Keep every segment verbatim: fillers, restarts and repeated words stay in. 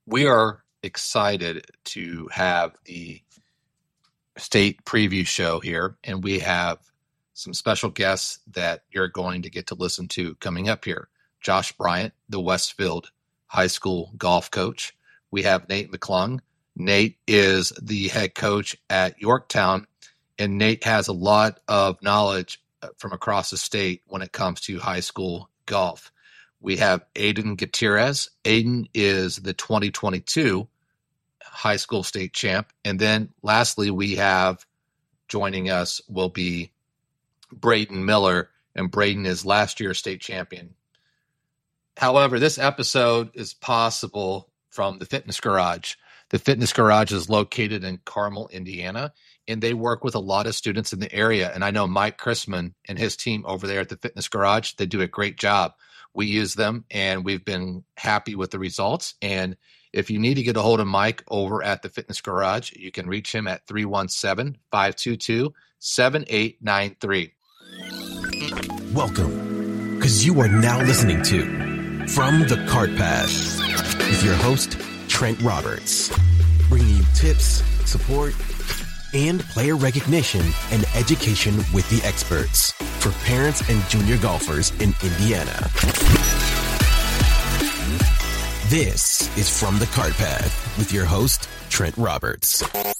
We are excited to have the state preview show here, and we have some special guests that you're going to get to listen to coming up here. Josh Bryant, the Westfield High School golf coach. We have Nate McClung. Nate is the head coach at Yorktown, and Nate has a lot of knowledge from across the state when it comes to high school golf. We have Aiden Gutierrez. Aiden is the twenty twenty-two high school state champ. And then lastly, we have joining us will be Braden Miller, and Braden is last year's state champion. However, this episode is possible from the Fitness Garage. The Fitness Garage is located in Carmel, Indiana, and they work with a lot of students in the area. And I know Mike Chrisman and his team over there at the Fitness Garage, they do a great job. We use them, and we've been happy with the results. And if you need to get a hold of Mike over at the Fitness Garage, you can reach him at three one seven, five two two, seven eight nine three. Welcome, because you are now listening to From the Cart Path with your host, Trent Roberts, bringing you tips, support, and player recognition and education with the experts for parents and junior golfers in Indiana. This is From the Cart Path with your host, Trent Roberts.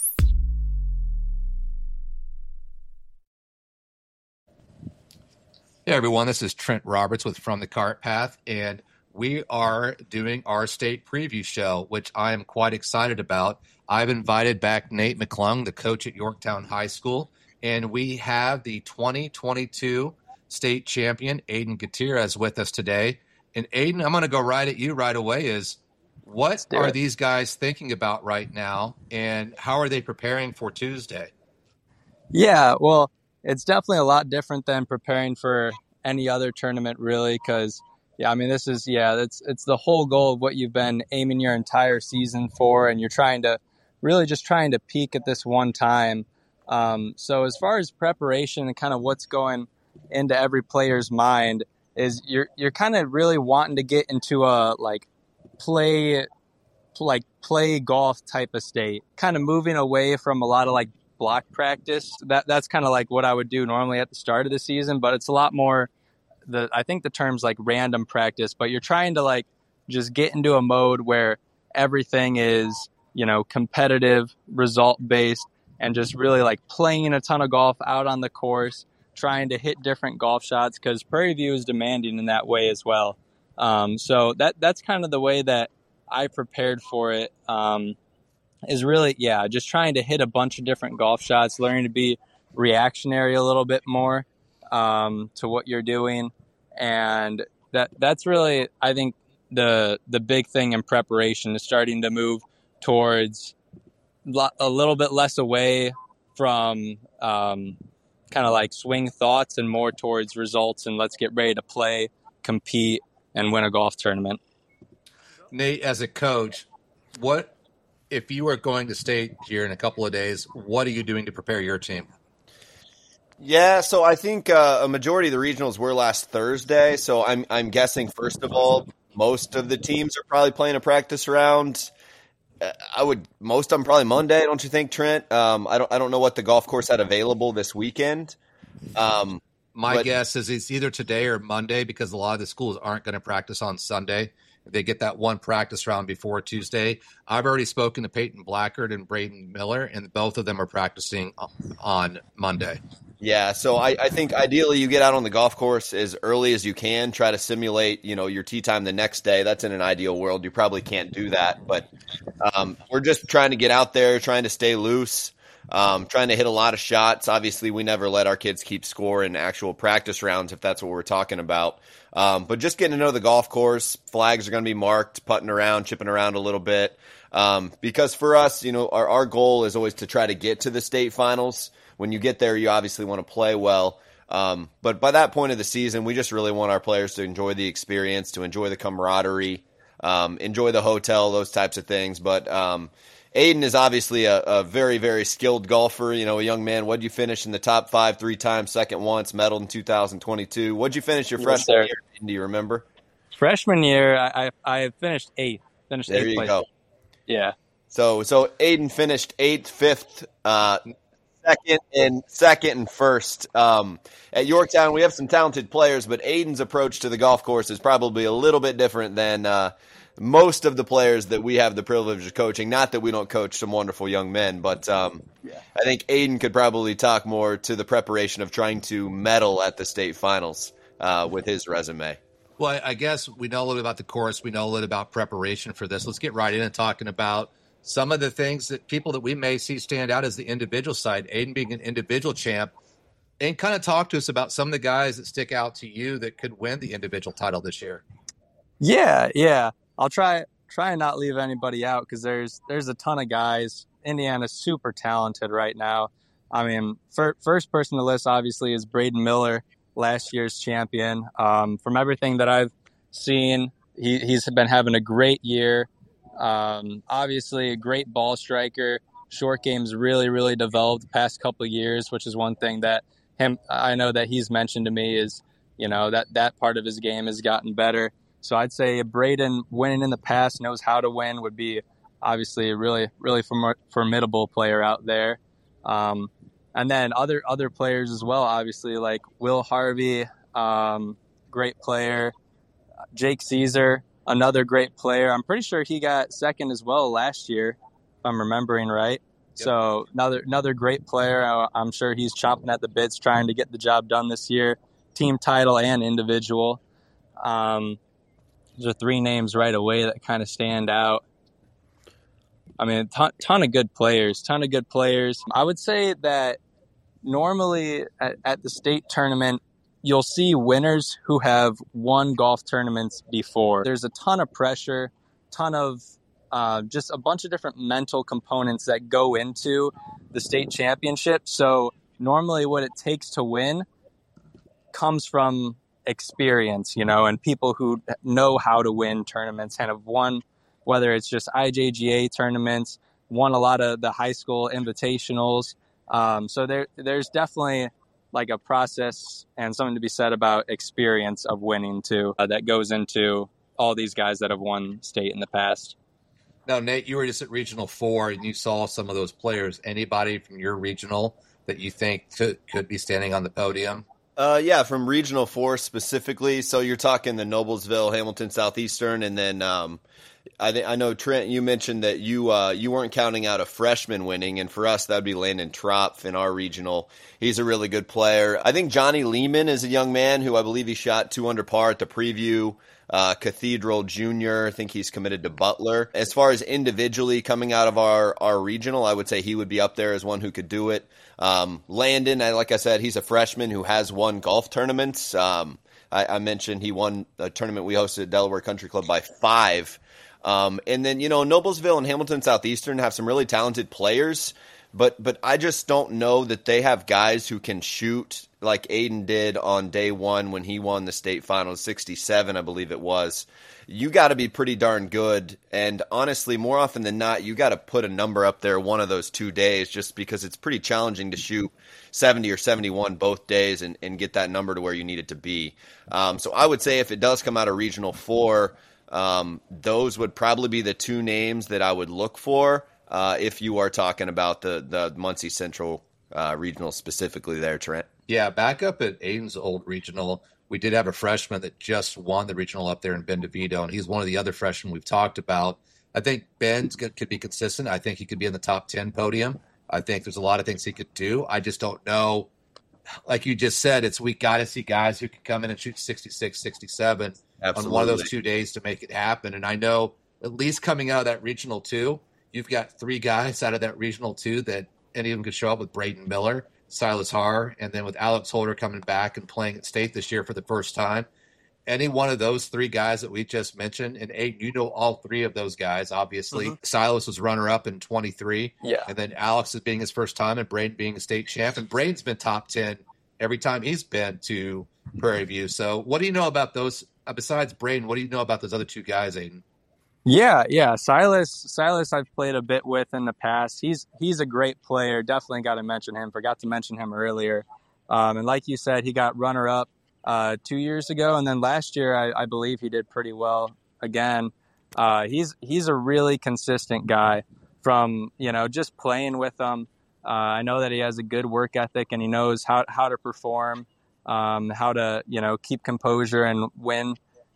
Hey everyone, this is Trent Roberts with From the Cart Path, and we are doing our state preview show, which I am quite excited about. I've invited back Nate McClung, the coach at Yorktown High School, and we have the twenty twenty-two state champion, Aiden Gutierrez, with us today. And Aiden, I'm going to go right at you right away is, what are it. these guys thinking about right now, and how are they preparing for Tuesday? Yeah, well, it's definitely a lot different than preparing for any other tournament, really, because, yeah, I mean, this is, yeah, it's it's the whole goal of what you've been aiming your entire season for, and you're trying to, really just trying to peak at this one time. Um, so as far as preparation and kind of what's going into every player's mind is you're you're kind of really wanting to get into a, like, play, like, play golf type of state, kind of moving away from a lot of, like, block practice. That that's kind of like what I would do normally at the start of the season, but it's a lot more the I think the term's like random practice, but you're trying to like just get into a mode where everything is, you know, competitive, result based, and just really like playing a ton of golf out on the course, trying to hit different golf shots, because Prairie View is demanding in that way as well. Um, so that that's kind of the way that I prepared for it. Um, is really, yeah, just trying to hit a bunch of different golf shots, learning to be reactionary a little bit more um, to what you're doing. And that that's really, I think, the the big thing in preparation is starting to move towards a little bit less away from um, kind of like swing thoughts and more towards results, and let's get ready to play, compete, and win a golf tournament. Nate, as a coach, what if you are going to state here in a couple of days, what are you doing to prepare your team? Yeah, so I think uh, a majority of the regionals were last Thursday. So I'm I'm guessing, first of all, most of the teams are probably playing a practice round. Uh, I would most of them probably Monday, don't you think, Trent? Um, I don't I don't know what the golf course had available this weekend. Um, My but, guess is it's either today or Monday, because a lot of the schools aren't going to practice on Sunday. If they get that one practice round before Tuesday. I've already spoken to Peyton Blackard and Braden Miller, and both of them are practicing on Monday. Yeah, so I, I think ideally you get out on the golf course as early as you can, try to simulate, you know, your tee time the next day. That's in an ideal world. You probably can't do that, but um, we're just trying to get out there, trying to stay loose, um, trying to hit a lot of shots. Obviously, we never let our kids keep score in actual practice rounds, if that's what we're talking about. Um, but just getting to know the golf course, flags are going to be marked, putting around, chipping around a little bit. Um, because for us, you know, our, our goal is always to try to get to the state finals. When you get there, you obviously want to play well. Um, but by that point of the season, we just really want our players to enjoy the experience, to enjoy the camaraderie, um, enjoy the hotel, those types of things. But um, Aiden is obviously a, a very, very skilled golfer. You know, a young man. What'd you finish in the top five three times, second once, medaled in two thousand twenty-two? What'd you finish your freshman yes, year? Do you remember? Freshman year, I I finished eighth. Finished there eighth you place. go. Yeah. So so Aiden finished eighth, fifth, uh, second, and second and first. Um, at Yorktown, we have some talented players, but Aiden's approach to the golf course is probably a little bit different than uh, most of the players that we have the privilege of coaching. Not that we don't coach some wonderful young men, but um, yeah. I think Aiden could probably talk more to the preparation of trying to medal at the state finals uh, with his resume. Well, I guess we know a little bit about the course. We know a little about preparation for this. Let's get right in and talking about some of the things that people that we may see stand out as the individual side, Aiden being an individual champ, and kind of talk to us about some of the guys that stick out to you that could win the individual title this year. Yeah, yeah. I'll try try and not leave anybody out because there's there's a ton of guys. Indiana's super talented right now. I mean, for, first person to list obviously is Braden Miller, last year's champion. Um, from everything that I've seen, he, he's been having a great year. Um, obviously, a great ball striker. Short game's really, really developed the past couple of years, which is one thing that him I know that he's mentioned to me is, you know, that that part of his game has gotten better. So I'd say Braden, winning in the past, knows how to win, would be obviously a really, really form- formidable player out there. Um, and then other other players as well, obviously, like Will Harvey, um, great player. Jake Caesar, another great player. I'm pretty sure he got second as well last year, if I'm remembering right. Yep. So another another great player. I'm sure he's chomping at the bits trying to get the job done this year, team title and individual. Um, those are three names right away that kind of stand out. I mean, a ton, ton of good players, ton of good players. I would say that normally at, at the state tournament, you'll see winners who have won golf tournaments before. There's a ton of pressure, ton of uh, just a bunch of different mental components that go into the state championship. So normally what it takes to win comes from experience, you know, and people who know how to win tournaments and have won, whether it's just I J G A tournaments, won a lot of the high school invitationals. Um, so there, there's definitely like a process and something to be said about experience of winning too, uh, that goes into all these guys that have won state in the past. Now, Nate, you were just at Regional Four and you saw some of those players. Anybody from your regional that you think could, could be standing on the podium? Uh, yeah, from Regional Four specifically. So you're talking the Noblesville, Hamilton Southeastern, and then um, I th- I know Trent. You mentioned that you uh, you weren't counting out a freshman winning, and for us that would be Landon Tropf in our regional. He's a really good player. I think Johnny Lehman is a young man who I believe he shot two under par at the preview. Uh, Cathedral Junior, I think he's committed to Butler. As far as individually coming out of our, our regional, I would say he would be up there as one who could do it. Um, Landon, I, like I said, he's a freshman who has won golf tournaments. Um, I, I mentioned he won a tournament we hosted at Delaware Country Club by five. Um, and then, you know, Noblesville and Hamilton Southeastern have some really talented players, but but I just don't know that they have guys who can shoot like Aiden did on day one when he won the state finals, sixty-seven, I believe it was. You got to be pretty darn good. And honestly, more often than not, you got to put a number up there one of those two days just because it's pretty challenging to shoot seventy or seventy-one both days and, and get that number to where you need it to be. Um, so I would say if it does come out of Regional four, um, those would probably be the two names that I would look for uh, if you are talking about the, the Muncie Central uh, Regional specifically there, Trent. Yeah, back up at Aiden's old regional, we did have a freshman that just won the regional up there in Ben DeVito, and he's one of the other freshmen we've talked about. I think Ben could be consistent. I think he could be in the top ten podium. I think there's a lot of things he could do. I just don't know. Like you just said, it's we got to see guys who can come in and shoot sixty-six, sixty-seven Absolutely. On one of those two days to make it happen. And I know at least coming out of that regional two, you've got three guys out of that regional two that any of them could show up with Braden Miller, Silas Haar, and then with Alex Holder coming back and playing at state this year for the first time. Any one of those three guys that we just mentioned, and Aiden, you know all three of those guys, obviously. Mm-hmm. Silas was runner-up in twenty-three. Yeah. And then Alex is being his first time, and Braden being a state champ. And Braden's been top ten every time he's been to Prairie View. So what do you know about those? Uh, besides Braden, what do you know about those other two guys, Aiden? Yeah, yeah. Silas, Silas, I've played a bit with in the past. He's he's a great player. Definitely got to mention him. Forgot to mention him earlier. Um, and like you said, he got runner-up uh, two years ago, and then last year I, I believe he did pretty well again. Uh, he's he's a really consistent guy from, you know, just playing with him. Uh, I know that he has a good work ethic and he knows how, how to perform, um, how to, you know, keep composure and win.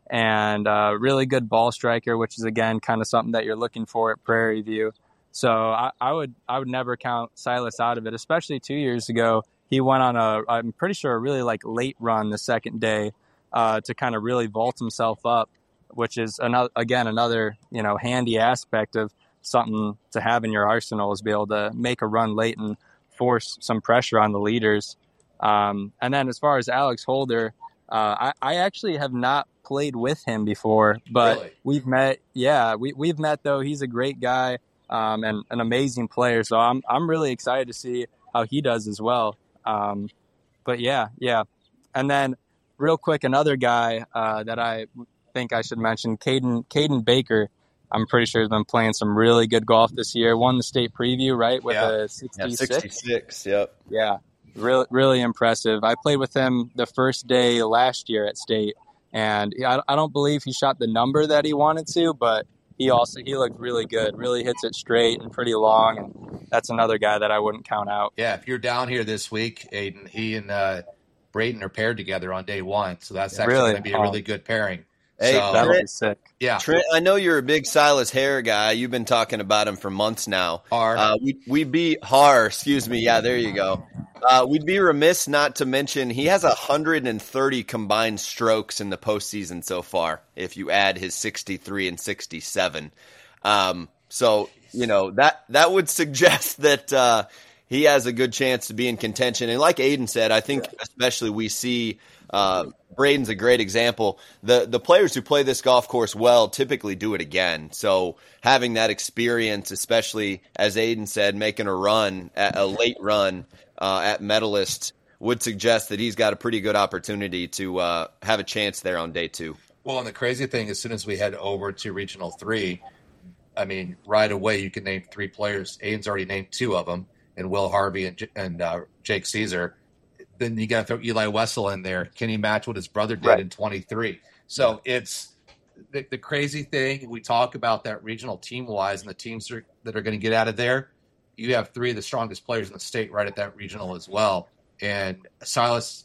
And uh, really good ball striker, which is, again, kind of something that you're looking for at Prairie View. So I, I would I would never count Silas out of it, especially two years ago. He went on a, I'm pretty sure, a really like late run the second day uh, to kind of really vault himself up, which is, another again, another, you know, handy aspect of something to have in your arsenal, is be able to make a run late and force some pressure on the leaders. Um, and then as far as Alex Holder, uh, I, I actually have not played with him before, but Really? we've met. Yeah, we, we've met, though. He's a great guy. Um, and an amazing player. So I'm I'm really excited to see how he does as well. Um, but yeah, yeah. And then real quick, another guy uh, that I think I should mention, Caden Caden Baker. I'm pretty sure has been playing some really good golf this year. Won the state preview, right, with Yeah. a sixty-six. Yeah, sixty-six, yep. Yeah, really, really impressive. I played with him the first day last year at state, and I, I don't believe he shot the number that he wanted to, but he also he looked really good. Really hits it straight and pretty long, and that's another guy that I wouldn't count out. Yeah, if you're down here this week, Aiden, he and uh, Braden are paired together on day one, so that's actually Really? going to be a really good pairing. Hey, so, That'll Trent- be sick. yeah, Trent, I know you're a big Silas Hare guy. You've been talking about him for months now. Har. Uh, we we be Har, excuse me. Yeah, there you go. Uh, we'd be remiss not to mention he has one hundred thirty combined strokes in the postseason so far, if you add his sixty-three and sixty-seven. Um, so, you know, that that would suggest that uh, he has a good chance to be in contention. And like Aiden said, I think especially we see uh, Braden's a great example. The the players who play this golf course well typically do it again. So having that experience, especially as Aiden said, making a run, a late run uh, at Medalist, would suggest that he's got a pretty good opportunity to uh, have a chance there on day two. Well, and the crazy thing, as soon as we head over to Regional Three, I mean, right away you can name three players. Aiden's already named two of them, and Will Harvey and, and uh, Jake Caesar. Then you got to throw Eli Wessel in there. Can he match what his brother did Right. in twenty-three? So it's the, the crazy thing. We talk about that regional team-wise and the teams are, that are going to get out of there. You have three of the strongest players in the state right at that regional as well. And Silas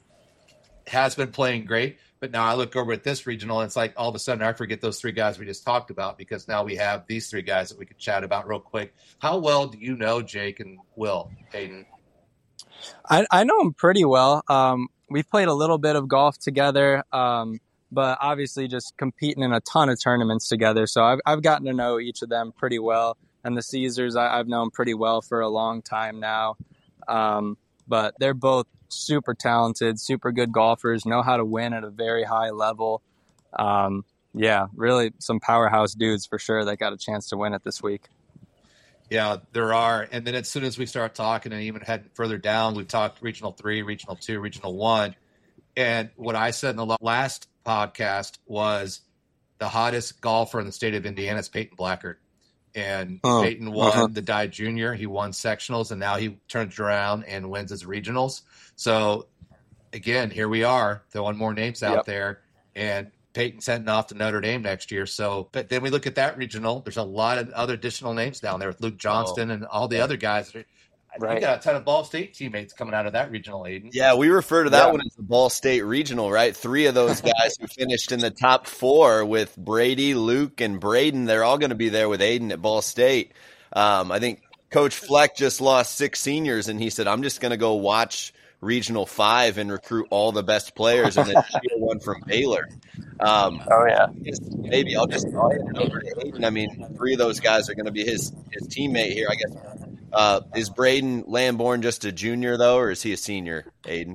has been playing great. But now I look over at this regional, and it's like all of a sudden I forget those three guys we just talked about, because now we have these three guys that we could chat about real quick. How well do you know Jake and Will, Aiden? I, I know him pretty well. Um, we've played a little bit of golf together, um, but obviously just competing in a ton of tournaments together. So I've, I've gotten to know each of them pretty well. And the Caesars, I, I've known pretty well for a long time now. Um, but they're both super talented, super good golfers, know how to win at a very high level. Um, yeah, really some powerhouse dudes for sure that got a chance to win it this week. Yeah, there are. And then as soon as we start talking and even heading further down, we've talked regional three, regional two, regional one. And what I said in the last podcast was the hottest golfer in the state of Indiana is Peyton Blackard. And Oh, Peyton won uh-huh. the Dye Junior. He won sectionals, and now he turns around and wins his regionals. So, again, here we are, throwing more names out Yep. there. And Peyton's heading off to Notre Dame next year. So, but then we look at that regional. There's a lot of other additional names down there with Luke Johnston and all the other guys. That are, Right. You got a ton of Ball State teammates coming out of that regional, Aiden. Yeah, we refer to that Yeah. one as the Ball State Regional, right? Three of those guys who finished in the top four with Brady, Luke, and Braden, they're all going to be there with Aiden at Ball State. Um, I think Coach Fleck just lost six seniors, and he said, I'm just going to go watch Regional five and recruit all the best players and then steal one from Baylor. Um, Oh, yeah. maybe I'll just I'll hand it over to Aiden. I mean, three of those guys are going to be his, his teammate here, I guess. Uh, is Braden Lamborn just a junior, though, or is he a senior, Aiden?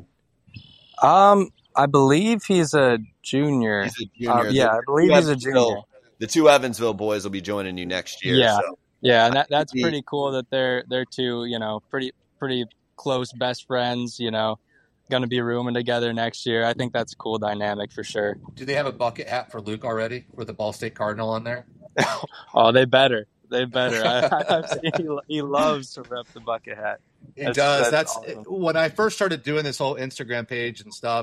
Um, I believe he's a junior. He's a junior. Uh, yeah, The I believe two he's a Evansville- junior. The two Evansville boys will be joining you next year. Yeah. So. Yeah, and that, that's He- pretty cool that they're they're two, you know, pretty pretty close best friends, you know, going to be rooming together next year. I think that's a cool dynamic for sure. Do they have a bucket hat for Luke already with the Ball State Cardinal on there? Oh, they better. They better. I, I've seen he, he loves to rep the bucket hat. It That's- does. that's That's, awesome. when I first started doing this whole Instagram page and stuff.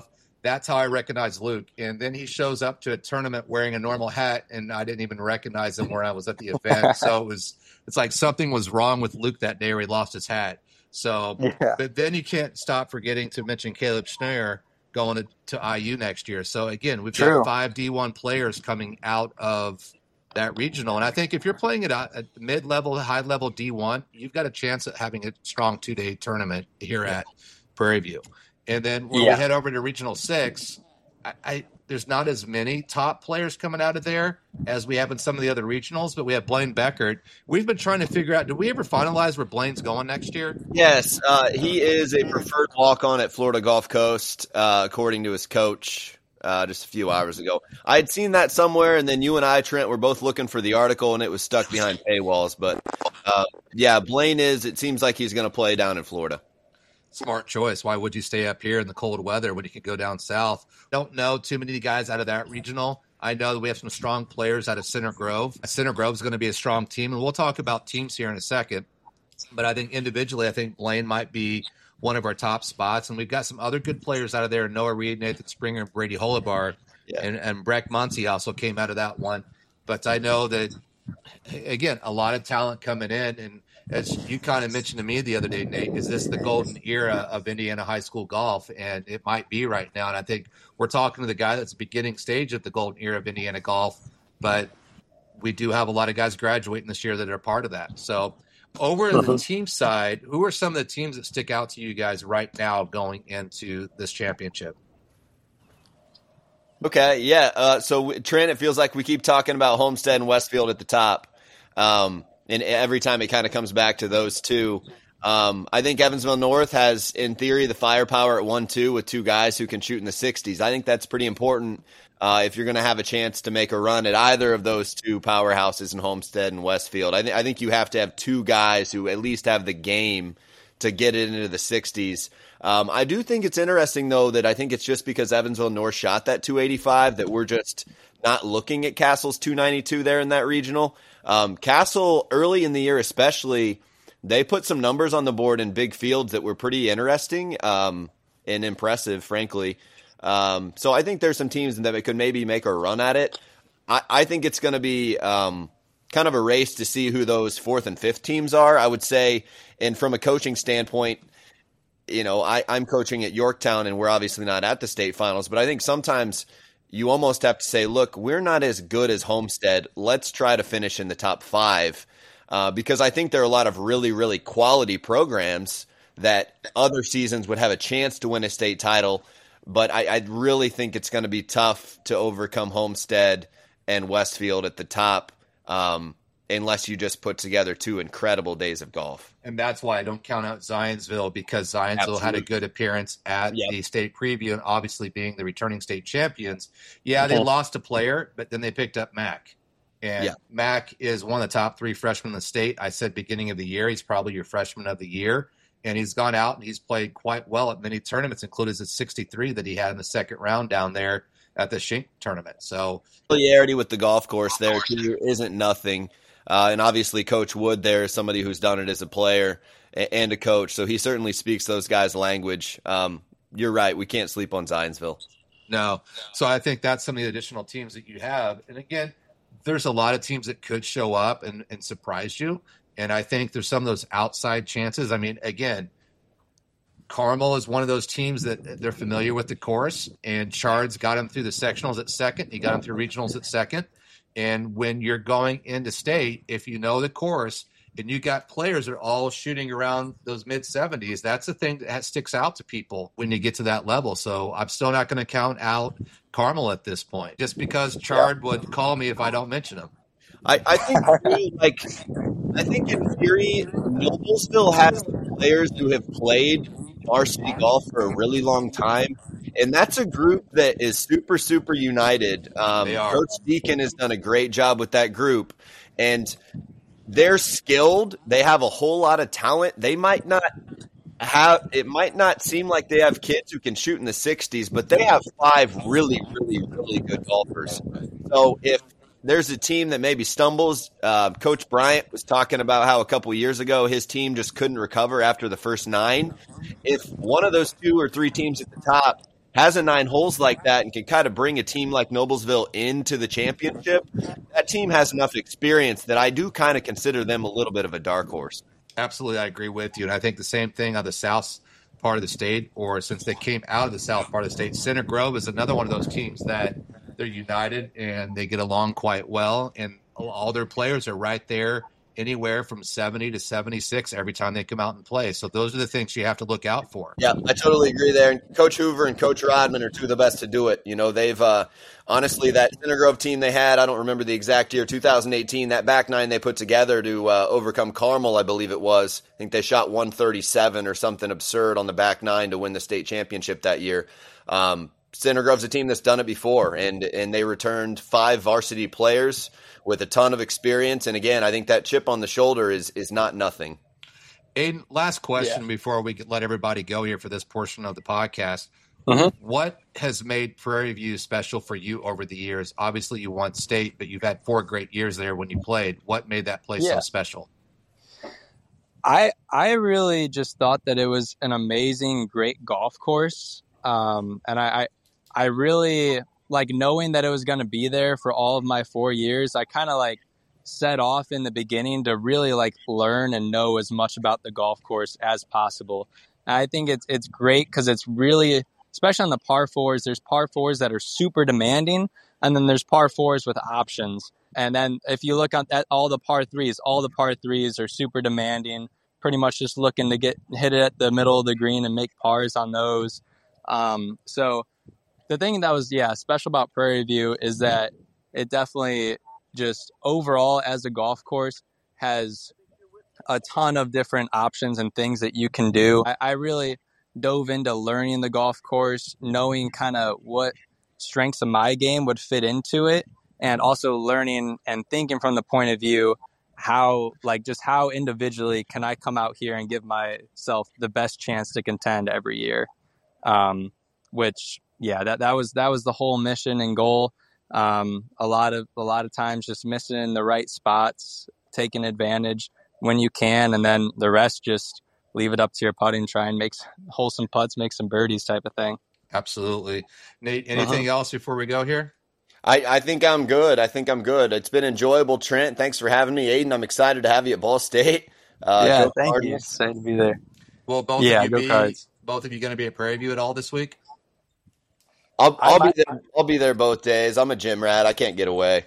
That's how I recognized Luke. And then he shows up to a tournament wearing a normal hat, and I didn't even recognize him where I was at the event. So it was, it's like something was wrong with Luke that day, where he lost his hat. So, yeah. But then you can't stop forgetting to mention Caleb Schneier going to, to I U next year. So again, we've True. got five D one players coming out of that regional. And I think if you're playing at a mid-level, high-level D one, you've got a chance at having a strong two-day tournament here at Prairie View. And then when yeah. we head over to Regional Six, I, I there's not as many top players coming out of there as we have in some of the other regionals, but we have Blaine Beckert. We've been trying to figure out, did we ever finalize where Blaine's going next year? Yes, uh, he is a preferred walk-on at Florida Gulf Coast, uh, according to his coach uh, just a few hours ago. I had seen that somewhere, and then you and I, Trent, were both looking for the article, and it was stuck behind paywalls. But, uh, yeah, Blaine is, it seems like he's going to play down in Florida. Smart choice. Why would you stay up here in the cold weather when you could go down south? Don't know too many guys out of that regional. I know that we have some strong players out of Center Grove. Center Grove is going to be a strong team, and we'll talk about teams here in a second. But I think individually, I think Blaine might be one of our top spots, and we've got some other good players out of there: Noah Reed, Nathan Springer, and Brady Holabar, yeah. and, and Breck Muncie also came out of that one. But I know that, again, a lot of talent coming in, and as you kind of mentioned to me the other day, Nate, is this the golden era of Indiana high school golf? And it might be right now. And I think we're talking to the guy that's beginning stage of the golden era of Indiana golf, but we do have a lot of guys graduating this year that are part of that. So over uh-huh. the team side, who are some of the teams that stick out to you guys right now going into this championship? Okay, yeah. Uh, so, Trent, it feels like we keep talking about Homestead and Westfield at the top. Um, And every time it kind of comes back to those two. Um, I think Evansville North has, in theory, the firepower at one two with two guys who can shoot in the sixties. I think that's pretty important uh, if you're going to have a chance to make a run at either of those two powerhouses in Homestead and Westfield. I, th- I think you have to have two guys who at least have the game to get it into the sixties. Um, I do think it's interesting, though, that I think it's just because Evansville North shot that two eighty-five that we're just not looking at Castle's two ninety-two there in that regional. Um, Castle, early in the year especially, they put some numbers on the board in big fields that were pretty interesting um, and impressive, frankly. Um, so I think there's some teams that could maybe make a run at it. I, I think it's going to be um, kind of a race to see who those fourth and fifth teams are, I would say. And from a coaching standpoint, you know, I, I'm coaching at Yorktown, and we're obviously not at the state finals, but I think sometimes – you almost have to say, look, we're not as good as Homestead. Let's try to finish in the top five uh, because I think there are a lot of really, really quality programs that other seasons would have a chance to win a state title. But I, I really think it's going to be tough to overcome Homestead and Westfield at the top um, unless you just put together two incredible days of golf. And that's why I don't count out Zionsville, because Zionsville Absolutely. had a good appearance at yep. the state preview, and obviously being the returning state champions. Yeah, they mm-hmm. lost a player, but then they picked up Mac. And yeah. Mac is one of the top three freshmen in the state. I said beginning of the year, he's probably your freshman of the year. And he's gone out and he's played quite well at many tournaments, including his sixty-three that he had in the second round down there at the Shink tournament. So familiarity with the golf course there too isn't nothing. Uh, and obviously Coach Wood there is somebody who's done it as a player and a coach. So he certainly speaks those guys' language. Um, you're right. We can't sleep on Zionsville. No. So I think that's some of the additional teams that you have. And again, there's a lot of teams that could show up and, and surprise you. And I think there's some of those outside chances. I mean, again, Carmel is one of those teams that they're familiar with the course, and Chard's got him through the sectionals at second. He got him through regionals at second. And when you're going into state, if you know the course and you got players that are all shooting around those mid seventies, that's the thing that sticks out to people when you get to that level. So I'm still not going to count out Carmel at this point, just because Chard would call me if I don't mention him. I, I think like I think in theory, Noblesville has players who have played varsity golf for a really long time. And that's a group that is super, super united. Um, Coach Deacon has done a great job with that group. And they're skilled. They have a whole lot of talent. They might not have – it might not seem like they have kids who can shoot in the sixties, but they have five really, really, really good golfers. So if there's a team that maybe stumbles, uh, Coach Bryant was talking about how a couple years ago his team just couldn't recover after the first nine. If one of those two or three teams at the top has a nine holes like that and can kind of bring a team like Noblesville into the championship, that team has enough experience that I do kind of consider them a little bit of a dark horse. Absolutely, I agree with you. And I think the same thing on the south part of the state, or since they came out of the south part of the state, Center Grove is another one of those teams that they're united and they get along quite well. And all their players are right there, anywhere from seventy to seventy-six every time they come out and play. So those are the things you have to look out for. Yeah, I totally agree there. And Coach Hoover and Coach Rodman are two of the best to do it. You know, they've uh, honestly, that Center Grove team they had, I don't remember the exact year, two thousand eighteen, that back nine they put together to uh, overcome Carmel, I believe it was. I think they shot one thirty-seven or something absurd on the back nine to win the state championship that year. Um, Center Grove's a team that's done it before, and and they returned five varsity players with a ton of experience. And again, I think that chip on the shoulder is is not nothing. Aiden, last question yeah. before we let everybody go here for this portion of the podcast. Mm-hmm. What has made Prairie View special for you over the years? Obviously, you won state, but you've had four great years there when you played. What made that place yeah. so special? I I really just thought that it was an amazing, great golf course. Um, and I, I, I really like knowing that it was going to be there for all of my four years. I kind of like set off in the beginning to really like learn and know as much about the golf course as possible. And I think it's, it's great because it's really, especially on the par fours, there's par fours that are super demanding. And then there's par fours with options. And then if you look at all the par threes, all the par threes are super demanding, pretty much just looking to get hit it at the middle of the green and make pars on those. Um, so the thing that was, yeah, special about Prairie View is that it definitely just overall as a golf course has a ton of different options and things that you can do. I, I really dove into learning the golf course, knowing kind of what strengths of my game would fit into it, and also learning and thinking from the point of view how, like, just how individually can I come out here and give myself the best chance to contend every year. Um, which, yeah, that, that was, that was the whole mission and goal. Um, a lot of, a lot of times just missing the right spots, taking advantage when you can. And then the rest, just leave it up to your putting, try and make wholesome putts, make some birdies type of thing. Absolutely. Nate, anything uh-huh. else before we go here? I, I think I'm good. I think I'm good. It's been enjoyable, Trent. Thanks for having me. Aiden, I'm excited to have you at Ball State. Uh, yeah, thank Cardinals. you. Excited to be there. Well, both yeah, of you go be, Cards. both of you going to be at Prairie View at all this week? I'll, I'll be there. I'll be there both days. I'm a gym rat. I can't get away.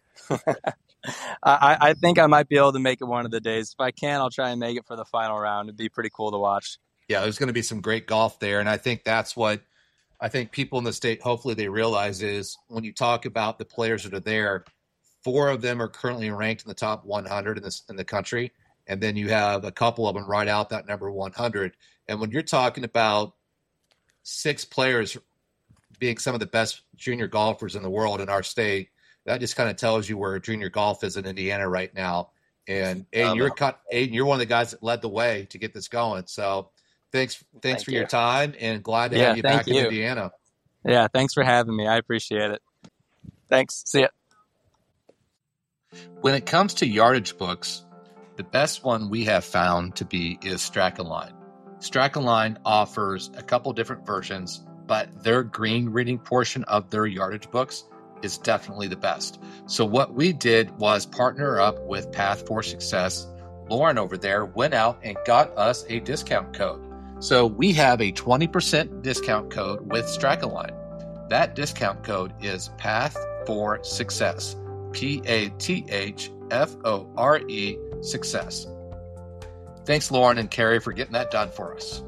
I, I think I might be able to make it one of the days. If I can, I'll try and make it for the final round. It'd be pretty cool to watch. Yeah, there's going to be some great golf there, and I think that's what I think people in the state, hopefully they realize is when you talk about the players that are there, four of them are currently ranked in the top one hundred in, this, in the country, and then you have a couple of them right out that number one hundred. And when you're talking about six players being some of the best junior golfers in the world in our state, that just kind of tells you where junior golf is in Indiana right now. And Aiden, um, you're Aiden, you're one of the guys that led the way to get this going. So thanks, thanks thank for you. your time, and glad to yeah, have you back you. in Indiana. Yeah, thanks for having me. I appreciate it. Thanks. See ya. When it comes to yardage books, the best one we have found to be is Strackenline. Strackenline offers a couple different versions, but their green reading portion of their yardage books is definitely the best. So what we did was partner up with Path for Success. Lauren over there went out and got us a discount code. So we have a twenty percent discount code with Strackenline. That discount code is Path for Success. P A T H F O R E Success. Thanks, Lauren and Carrie, for getting that done for us.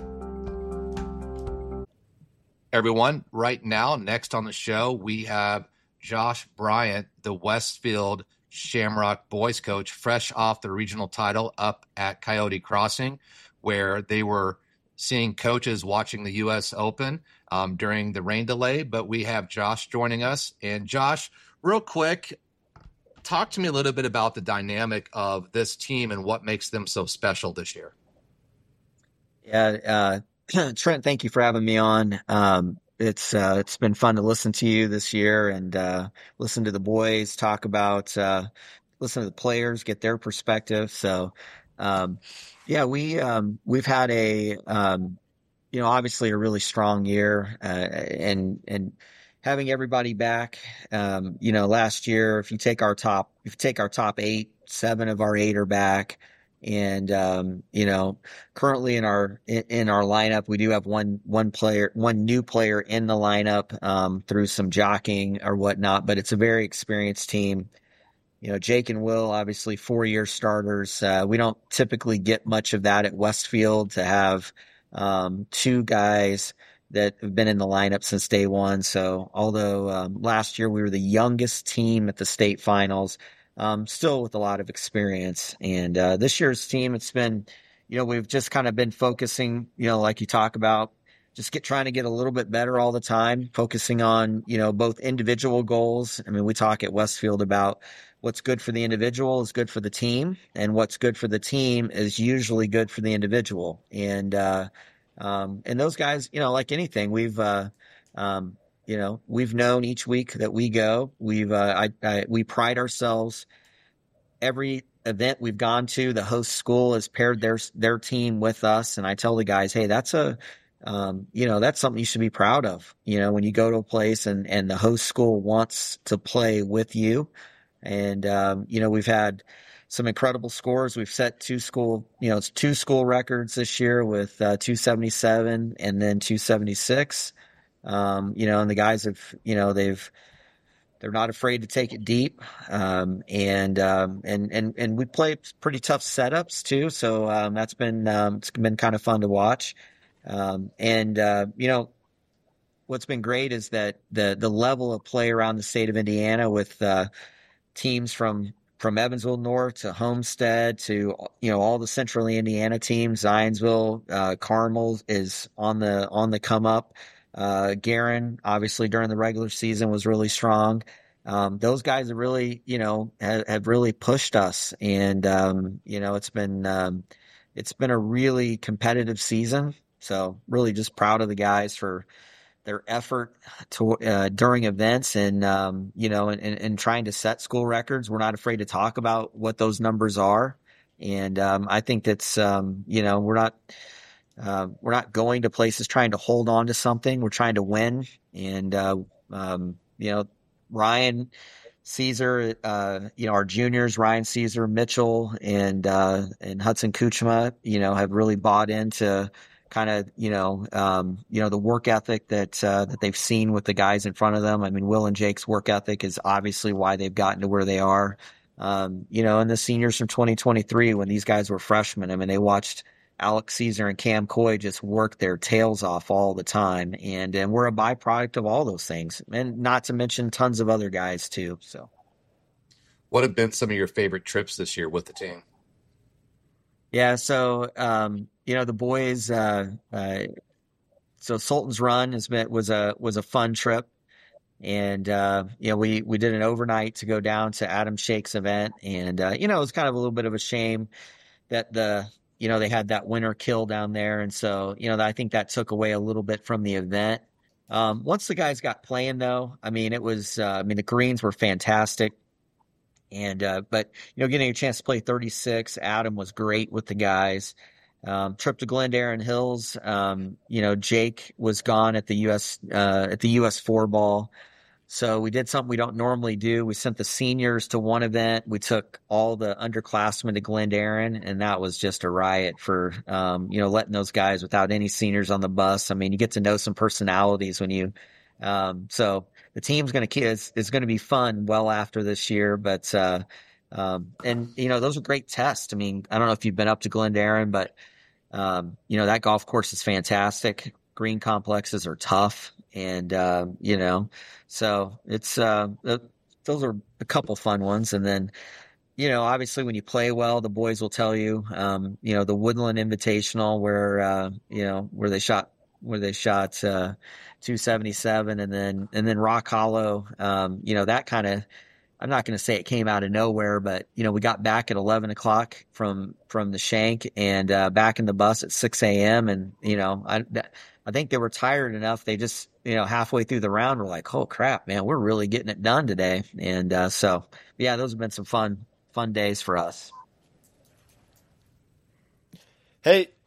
Everyone, right now, next on the show, we have Josh Bryant, the Westfield Shamrock boys coach, fresh off the regional title up at Coyote Crossing, where they were seeing coaches watching the U S Open um, during the rain delay. But we have Josh joining us. And Josh, real quick, talk to me a little bit about the dynamic of this team and what makes them so special this year. Yeah, uh, Trent, thank you for having me on. Um, it's uh, it's been fun to listen to you this year and uh, listen to the boys talk about, uh, listen to the players, get their perspective. So, um, yeah, we um, we've had a um, you know, obviously a really strong year, uh, and, and having everybody back, um, you know, last year, if you take our top, if you take our top eight, seven of our eight are back. And, um, you know, currently in our, in, in our lineup, we do have one, one player, one new player in the lineup, um, through some jockeying or whatnot, but it's a very experienced team. You know, Jake and Will, obviously four-year starters. Uh, we don't typically get much of that at Westfield to have um, two guys that have been in the lineup since day one. So although um, last year we were the youngest team at the state finals, um, still with a lot of experience. And uh, this year's team, it's been, you know, we've just kind of been focusing, you know, like you talk about, just get trying to get a little bit better all the time, focusing on, you know, both individual goals. I mean, we talk at Westfield about what's good for the individual is good for the team, and what's good for the team is usually good for the individual. And, uh, um, and those guys, you know, like anything, we've, uh, um, you know, we've known each week that we go, we've, uh, I, I, we pride ourselves. Every event we've gone to, the host school has paired their, their team with us. And I tell the guys, hey, that's a, Um, you know, that's something you should be proud of, you know, when you go to a place and, and the host school wants to play with you. And, um, you know, we've had some incredible scores. We've set two school, you know, it's two school records this year with uh, two seventy-seven and then two seventy-six. Um, you know, and the guys have, you know, they've, they're not afraid to take it deep. Um, and, um, and, and, and we play pretty tough setups too. So, um, that's been, um, it's been kind of fun to watch. Um, and, uh, you know, what's been great is that the, the level of play around the state of Indiana with, uh, teams from, from Evansville North to Homestead to, you know, all the central Indiana teams, Zionsville, uh, Carmel is on the, on the come up. Uh, Guerin, obviously during the regular season was really strong. Um, those guys have really, you know, have, have really pushed us. And, um, you know, it's been, um, it's been a really competitive season. So really just proud of the guys for their effort to, uh, during events and, um, you know, and, and, and trying to set school records. We're not afraid to talk about what those numbers are. And, um, I think that's, um, you know, we're not, uh, we're not going to places trying to hold on to something. We're trying to win. And, uh, um, you know, Ryan Caesar, uh, you know, our juniors, Ryan Caesar, Mitchell, and, uh, and Hudson Kuchma, you know, have really bought into kind of, you know, um, you know, the work ethic that, uh, that they've seen with the guys in front of them. I mean, Will and Jake's work ethic is obviously why they've gotten to where they are. Um, you know, and the seniors from twenty twenty-three, when these guys were freshmen, I mean, they watched Alex Caesar and Cam Coy just work their tails off all the time. And, and we're a byproduct of all those things, and not to mention tons of other guys too. So what have been some of your favorite trips this year with the team? Yeah. So, um, you know, the boys, uh, uh, so Sultan's Run has been, was a, was a fun trip. And, uh, you know, we, we did an overnight to go down to Adam Shake's event. And, uh, you know, it was kind of a little bit of a shame that the, you know, they had that winter kill down there. And so, you know, I think that took away a little bit from the event. Um, once the guys got playing though, I mean, it was, uh, I mean, the greens were fantastic. And, uh, but, you know, getting a chance to play thirty-six, Adam was great with the guys. Um, trip to Glendarin Hills. Um, you know, Jake was gone at the U S, uh, at the U S four ball. So we did something we don't normally do. We sent the seniors to one event. We took all the underclassmen to Glendarin, and that was just a riot for, um, you know, letting those guys without any seniors on the bus. I mean, you get to know some personalities when you, um, so the team's going to keep, is, is going to be fun well after this year, but, uh, um, and you know, those are great tests. I mean, I don't know if you've been up to Glendarin, but, um, you know, that golf course is fantastic. Green complexes are tough. And, uh, you know, so it's, uh, those are a couple fun ones. And then, you know, obviously when you play well, the boys will tell you, um, you know, the Woodland Invitational where, uh, you know, where they shot, where they shot, uh, two seventy-seven and then, and then Rock Hollow, um, you know, that kind of, I'm not going to say it came out of nowhere, but, you know, we got back at eleven o'clock from, from the Shank and, uh, back in the bus at six a.m. And, you know, I, I think they were tired enough. They just, you know, halfway through the round were like, oh crap, man, we're really getting it done today. And, uh, so yeah, those have been some fun, fun days for us. Hey,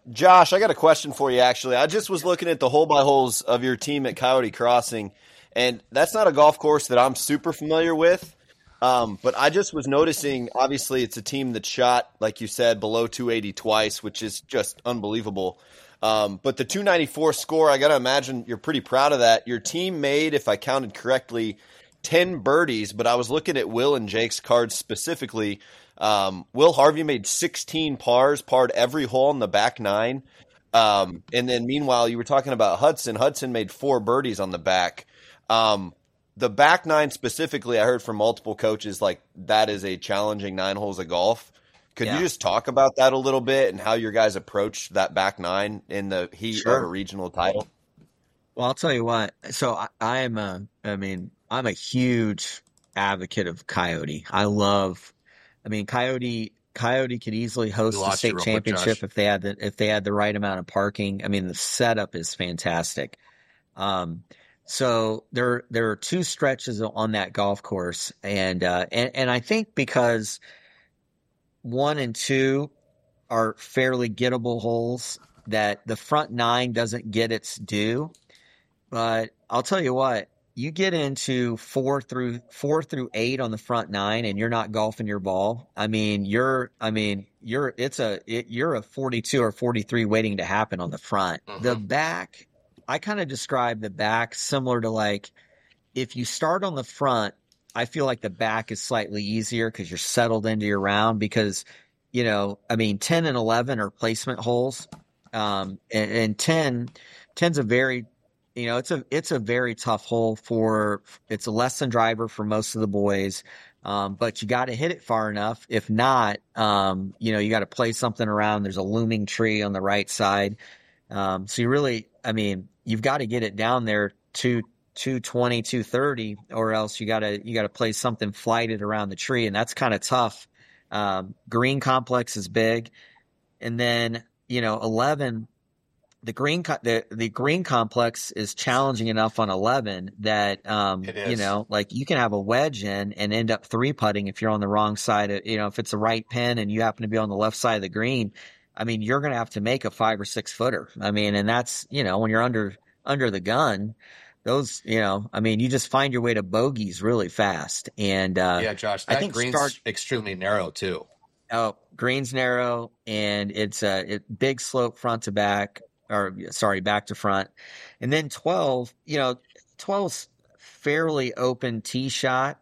Josh, I got a question for you, actually. I just was looking at the hole-by-holes of your team at Coyote Crossing, and that's not a golf course that I'm super familiar with. Um, but I just was noticing, obviously, it's a team that shot, like you said, below two eighty twice, which is just unbelievable. Um, but the two ninety-four score, I got to imagine you're pretty proud of that. Your team made, if I counted correctly, ten birdies, but I was looking at Will and Jake's cards specifically. Um, Will Harvey made sixteen pars, parred every hole in the back nine. Um, and then meanwhile, you were talking about Hudson. Hudson made four birdies on the back. Um, the back nine specifically, I heard from multiple coaches, like that is a challenging nine holes of golf. Could yeah. you just talk about that a little bit and how your guys approached that back nine in the heat sure. of a regional title? Well, I'll tell you what. So I, I am a, I mean, I'm a huge advocate of Coyote. I love, I mean, Coyote, Coyote could easily host the state championship if they had the, if they had the right amount of parking. I mean, the setup is fantastic. Um, so there, there are two stretches on that golf course. And, uh, and, and I think because one and two are fairly gettable holes that the front nine doesn't get its due. But I'll tell you what, you get into four through four through eight on the front nine and you're not golfing your ball. I mean, you're, I mean, you're, it's a, it, you're a forty-two or forty-three waiting to happen on the front. Mm-hmm. The back, I kind of describe the back similar to like, if you start on the front, I feel like the back is slightly easier because you're settled into your round because, you know, I mean, ten and eleven are placement holes. Um, and, and ten, ten's a very, you know, it's a, it's a very tough hole for, it's a less than driver for most of the boys. Um, but you got to hit it far enough. If not, um, you know, you got to play something around. There's a looming tree on the right side. Um, so you really, I mean, you've got to get it down there to two twenty, two thirty, or else you got to, you got to play something flighted around the tree. And that's kind of tough. Um, green complex is big. And then, you know, eleven, the green, co- the, the green complex is challenging enough on eleven that, um, you know, like you can have a wedge in and end up three putting if you're on the wrong side of, you know, if it's a right pin and you happen to be on the left side of the green. I mean, you're going to have to make a five or six footer. I mean, and that's, you know, when you're under, under the gun, those, you know, I mean, you just find your way to bogeys really fast. And, uh, yeah, Josh, that I think green's start, extremely narrow too. Oh, green's narrow and it's a it, big slope front to back, or sorry, back to front. And then twelve, you know, twelve's fairly open tee shot.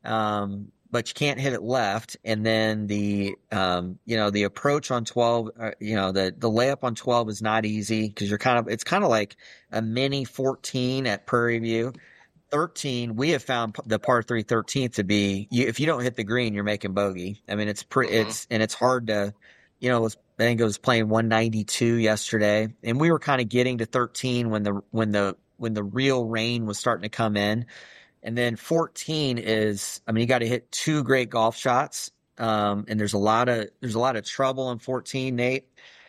Um, but you can't hit it left. And then the, um, you know, the approach on twelve, uh, you know, the, the layup on twelve is not easy because you're kind of, it's kind of like a mini fourteen at Prairie View. thirteen, we have found the par three thirteenth to be, you, if you don't hit the green, you're making bogey. I mean, it's pretty, mm-hmm. it's, and it's hard to, you know, it was, I think it was playing one ninety-two yesterday, and we were kind of getting to thirteen when the, when the, when the real rain was starting to come in. And then fourteen is, I mean, you got to hit two great golf shots. Um, and there's a lot of, there's a lot of trouble in fourteen, Nate.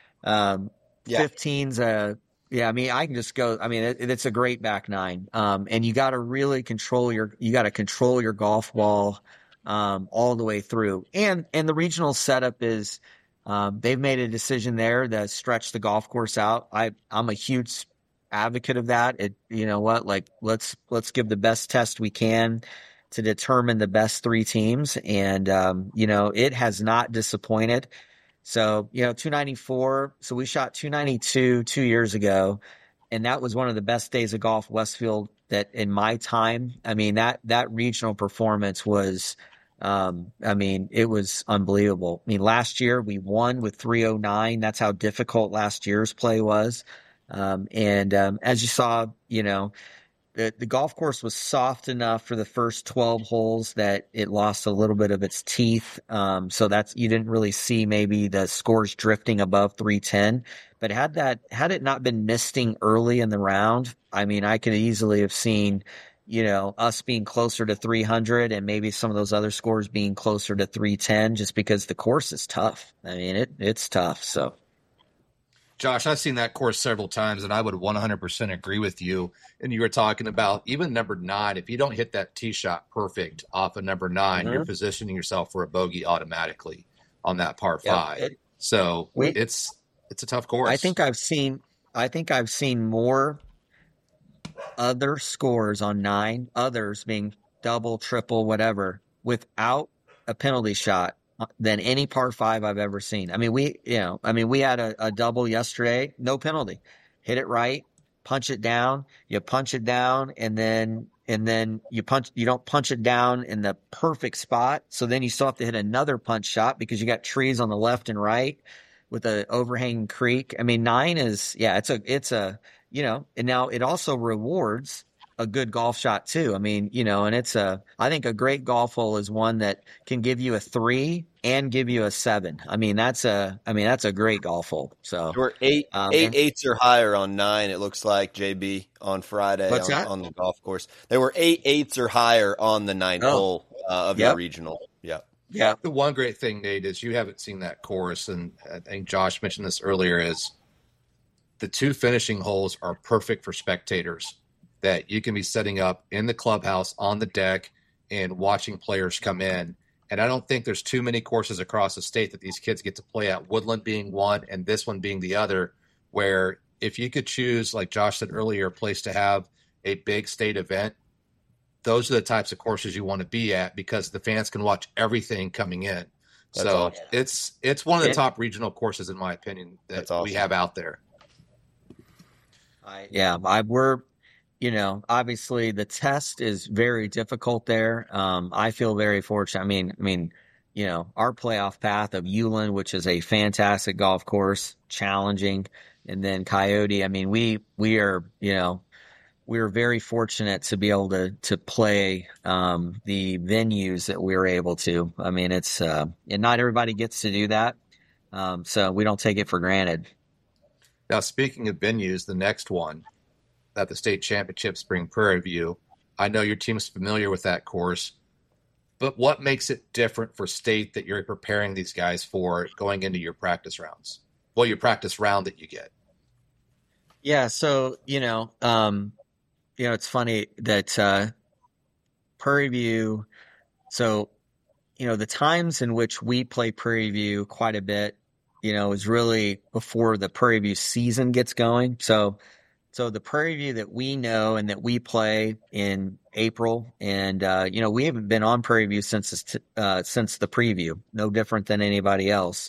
Um, yeah. fifteen's a, yeah, I mean, I can just go, I mean, it, it's a great back nine. Um, and you got to really control your, you got to control your golf ball, um, all the way through. And, and the regional setup is, um, they've made a decision there to stretch the golf course out. I, I'm a huge advocate of that. It, you know what, like let's, let's give the best test we can to determine the best three teams. And, um, you know, it has not disappointed. So, you know, two ninety-four. So we shot two ninety-two two years ago, and that was one of the best days of golf Westfield that in my time. I mean, that, that regional performance was, um, I mean, it was unbelievable. I mean, last year we won with three oh nine. That's how difficult last year's play was. Um, and, um, as you saw, you know, the, the golf course was soft enough for the first twelve holes that it lost a little bit of its teeth. Um, so that's, you didn't really see maybe the scores drifting above three ten, but had that, had it not been misting early in the round, I mean, I could easily have seen, you know, us being closer to three hundred and maybe some of those other scores being closer to three ten just because the course is tough. I mean, it, it's tough. So. Josh, I've seen that course several times, and I would one hundred percent agree with you. And you were talking about even number nine, if you don't hit that tee shot perfect off of number nine, mm-hmm. you're positioning yourself for a bogey automatically on that par five. Yeah, it, so we, it's It's a tough course. I think I've seen, I think I've seen more other scores on nine, others being double, triple, whatever, without a penalty shot than any par five I've ever seen. I mean, we, you know, I mean, we had a, a double yesterday, no penalty, hit it right, punch it down, you punch it down, and then, and then you punch, you don't punch it down in the perfect spot. So then you still have to hit another punch shot because you got trees on the left and right with a overhanging creek. I mean, nine is, yeah, it's a, it's a, you know, and now it also rewards a good golf shot too. I mean, you know, and it's a, I think a great golf hole is one that can give you a three and give you a seven. I mean, that's a, I mean, that's a great golf hole. So there were eight, um, eight and, eights or higher on nine. It looks like J B on Friday What's on, that? on the golf course. There were eight eights or higher on the ninth Oh. hole uh, of Yep. your regional. Yeah. yeah, The one great thing, Nate, is you haven't seen that course, and I think Josh mentioned this earlier, is the two finishing holes are perfect for spectators that you can be setting up in the clubhouse on the deck and watching players come in. And I don't think there's too many courses across the state that these kids get to play at, Woodland being one and this one being the other, where if you could choose, like Josh said earlier, a place to have a big state event, those are the types of courses you want to be at because the fans can watch everything coming in. That's so awesome. it's it's one of the It- top regional courses, in my opinion, that That's awesome. we have out there. I, yeah, I, we're, you know, obviously the test is very difficult there. Um, I feel very fortunate. I mean, I mean, you know, our playoff path of Uland, which is a fantastic golf course, challenging, and then Coyote. I mean, we we are, you know, we are very fortunate to be able to to play um, the venues that we were able to. I mean, it's uh, and not everybody gets to do that, um, so we don't take it for granted. Now, speaking of venues, the next one at the state championship, Spring Prairie View, I know your team's familiar with that course, but what makes it different for state that you're preparing these guys for going into your practice rounds? Well, your practice round that you get. Yeah, so you know, um, you know, it's funny that uh, Prairie View. So, you know, the times in which we play Prairie View quite a bit, you know, is really before the Prairie View season gets going. So, so the Prairie View that we know and that we play in April, and uh, you know, we haven't been on Prairie View since this, uh, since the preview, no different than anybody else.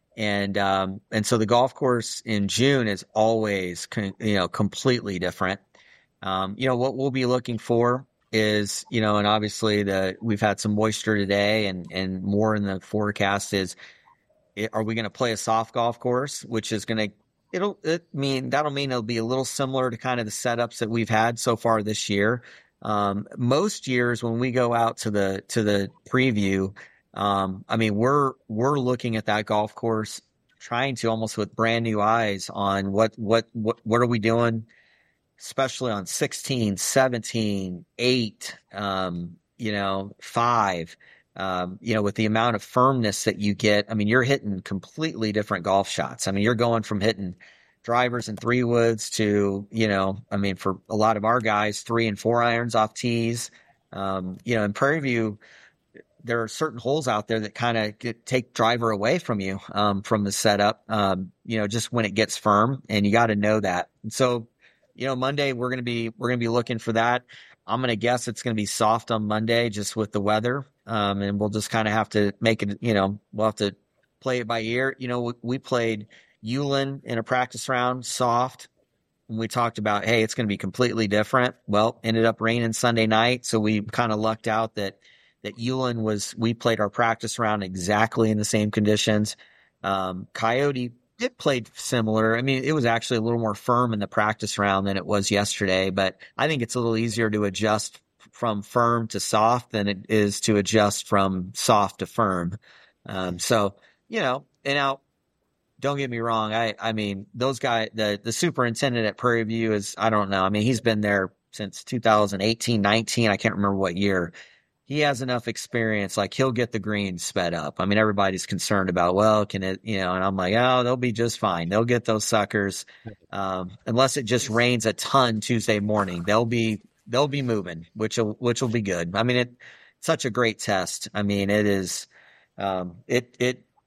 And um, and so the golf course in June is always, con- you know, completely different. Um, you know, what we'll be looking for is, you know, and obviously the we've had some moisture today, and and more in the forecast is, it, are we going to play a soft golf course, which is going to it'll it mean that'll mean it'll be a little similar to kind of the setups that we've had so far this year. Um, most years when we go out to the to the preview. Um, I mean, we're, we're looking at that golf course, trying to almost with brand new eyes on what, what, what, what are we doing, especially on sixteen, seventeen, eight, um, you know, five, um, you know, with the amount of firmness that you get. I mean, you're hitting completely different golf shots. I mean, you're going from hitting drivers and three woods to, you know, I mean, for a lot of our guys, three and four irons off tees, um, you know, in Prairie View, there are certain holes out there that kind of take driver away from you, um, from the setup, um, you know, just when it gets firm, and you got to know that. And so, you know, Monday we're going to be, we're going to be looking for that. I'm going to guess it's going to be soft on Monday just with the weather. Um, and we'll just kind of have to make it, you know, we'll have to play it by ear. You know, we, we played Uland in a practice round, soft. And we talked about, hey, it's going to be completely different. Well, ended up raining Sunday night. So we kind of lucked out that, that Uland was, we played our practice round exactly in the same conditions. Um, Coyote, it played similar. I mean, it was actually a little more firm in the practice round than it was yesterday, but I think it's a little easier to adjust from firm to soft than it is to adjust from soft to firm. Um, so, you know, and now don't get me wrong. I, I mean, those guys, the, the superintendent at Prairie View is, I don't know. I mean, he's been there since two thousand eighteen, nineteen. I can't remember what year. He has enough experience, like he'll get the greens sped up. I mean, everybody's concerned about, well, can it, you know, and I'm like, oh, they'll be just fine. They'll get those suckers. Um, unless it just rains a ton Tuesday morning, they'll be, they'll be moving, which will, which will be good. I mean, it, such a great test. I mean, it is, um, it, it,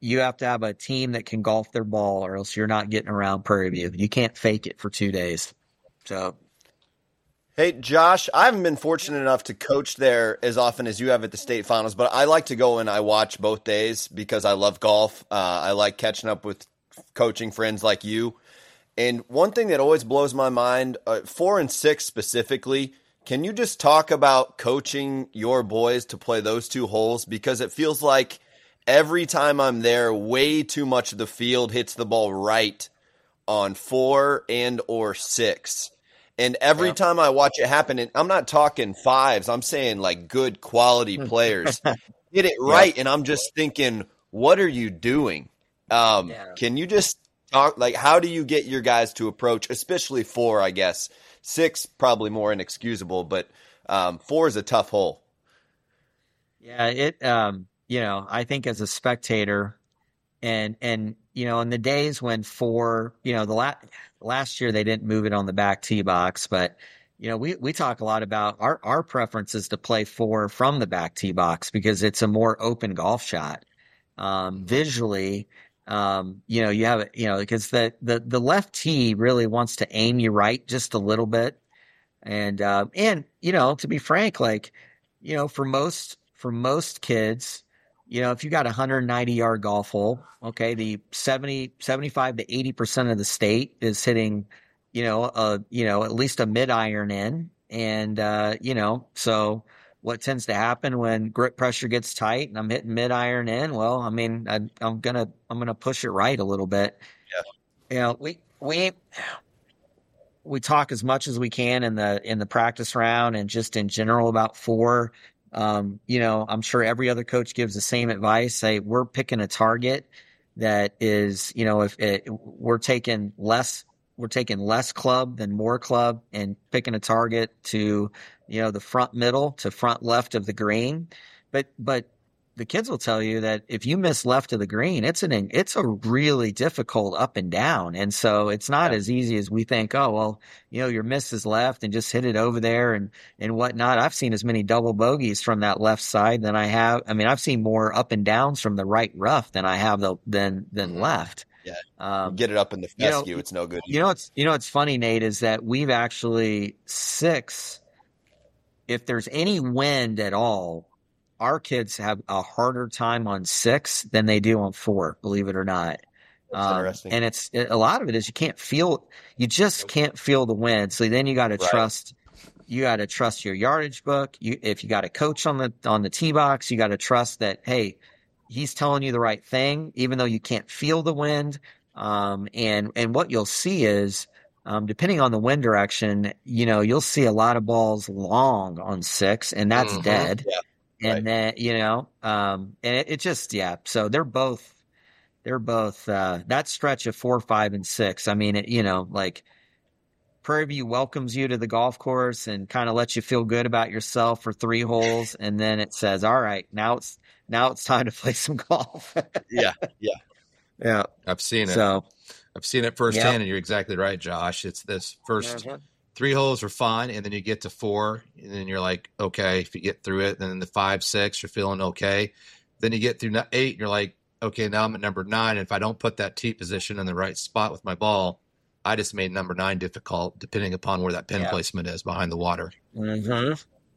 you have to have a team that can golf their ball, or else you're not getting around Prairie View. You can't fake it for two days. So, hey, Josh, I haven't been fortunate enough to coach there as often as you have at the state finals, but I like to go and I watch both days because I love golf. Uh, I like catching up with coaching friends like you. And one thing that always blows my mind, uh, four and six specifically, can you just talk about coaching your boys to play those two holes? Because it feels like every time I'm there, way too much of the field hits the ball right on four and or six. And every yeah. time I watch it happen, and I'm not talking fives, I'm saying like good quality players hit it right. Yeah. And I'm just thinking, what are you doing? Um, yeah. Can you just talk, like, how do you get your guys to approach, especially four, I guess? Six, probably more inexcusable, but um, four is a tough hole. Yeah, it, um, you know, I think as a spectator, and, and, you know, in the days when four, you know, the la- last year they didn't move it on the back tee box, but, you know, we, we talk a lot about our, our preference is to play four from the back tee box because it's a more open golf shot. Um, visually, um, you know, you have, you know, because the, the, the left tee really wants to aim you right just a little bit. And, uh, and, you know, to be frank, like, you know, for most, for most kids, you know, if you got a one hundred ninety yard golf hole, okay, the seventy, seventy-five to eighty percent of the state is hitting, you know, a, you know, at least a mid iron in. And, uh, you know, so what tends to happen when grip pressure gets tight and I'm hitting mid iron in, well, I mean, I, I'm going to, I'm going to push it right a little bit. Yeah. You know, we, we, we talk as much as we can in the, in the practice round and just in general about four. Um, you know, I'm sure every other coach gives the same advice. Say, we're picking a target that is, you know, if it, we're taking less, we're taking less club than more club and picking a target to, you know, the front middle to front left of the green. But, but the kids will tell you that if you miss left of the green, it's an, it's a really difficult up and down. And so it's not yeah. as easy as we think, oh, well, you know, your miss is left and just hit it over there and, and whatnot. I've seen as many double bogeys from that left side than I have. I mean, I've seen more up and downs from the right rough than I have the, than, than mm-hmm. left. Yeah. Um, get it up in the fescue. You know, it's no good. You know, it's, you know, it's funny, Nate, is that we've actually six, if there's any wind at all, our kids have a harder time on six than they do on four, believe it or not. That's um, interesting. And it's it, a lot of it is you can't feel, you just can't feel the wind. So then you got to right. trust, you got to trust your yardage book. You, if you got a coach on the on the tee box, you got to trust that, hey, he's telling you the right thing, even though you can't feel the wind. Um, and and what you'll see is, um, depending on the wind direction, you know, you'll see a lot of balls long on six, and that's mm-hmm. dead. Yeah. And right. then, you know, um, and it, it just, yeah. So they're both, they're both, uh, that stretch of four, five, and six. I mean, it, you know, like Prairie View welcomes you to the golf course and kind of lets you feel good about yourself for three holes. And then it says, all right, now it's, now it's time to play some golf. yeah. Yeah. Yeah. I've seen it. So I've seen it firsthand, yep. and you're exactly right, Josh. It's this first mm-hmm. three holes are fine, and then you get to four, and then you're like, okay, if you get through it, then the five, six, you're feeling okay. Then you get through eight, and you're like, okay, now I'm at number nine, and if I don't put that tee position in the right spot with my ball, I just made number nine difficult, depending upon where that pin yeah. placement is behind the water. Mm-hmm.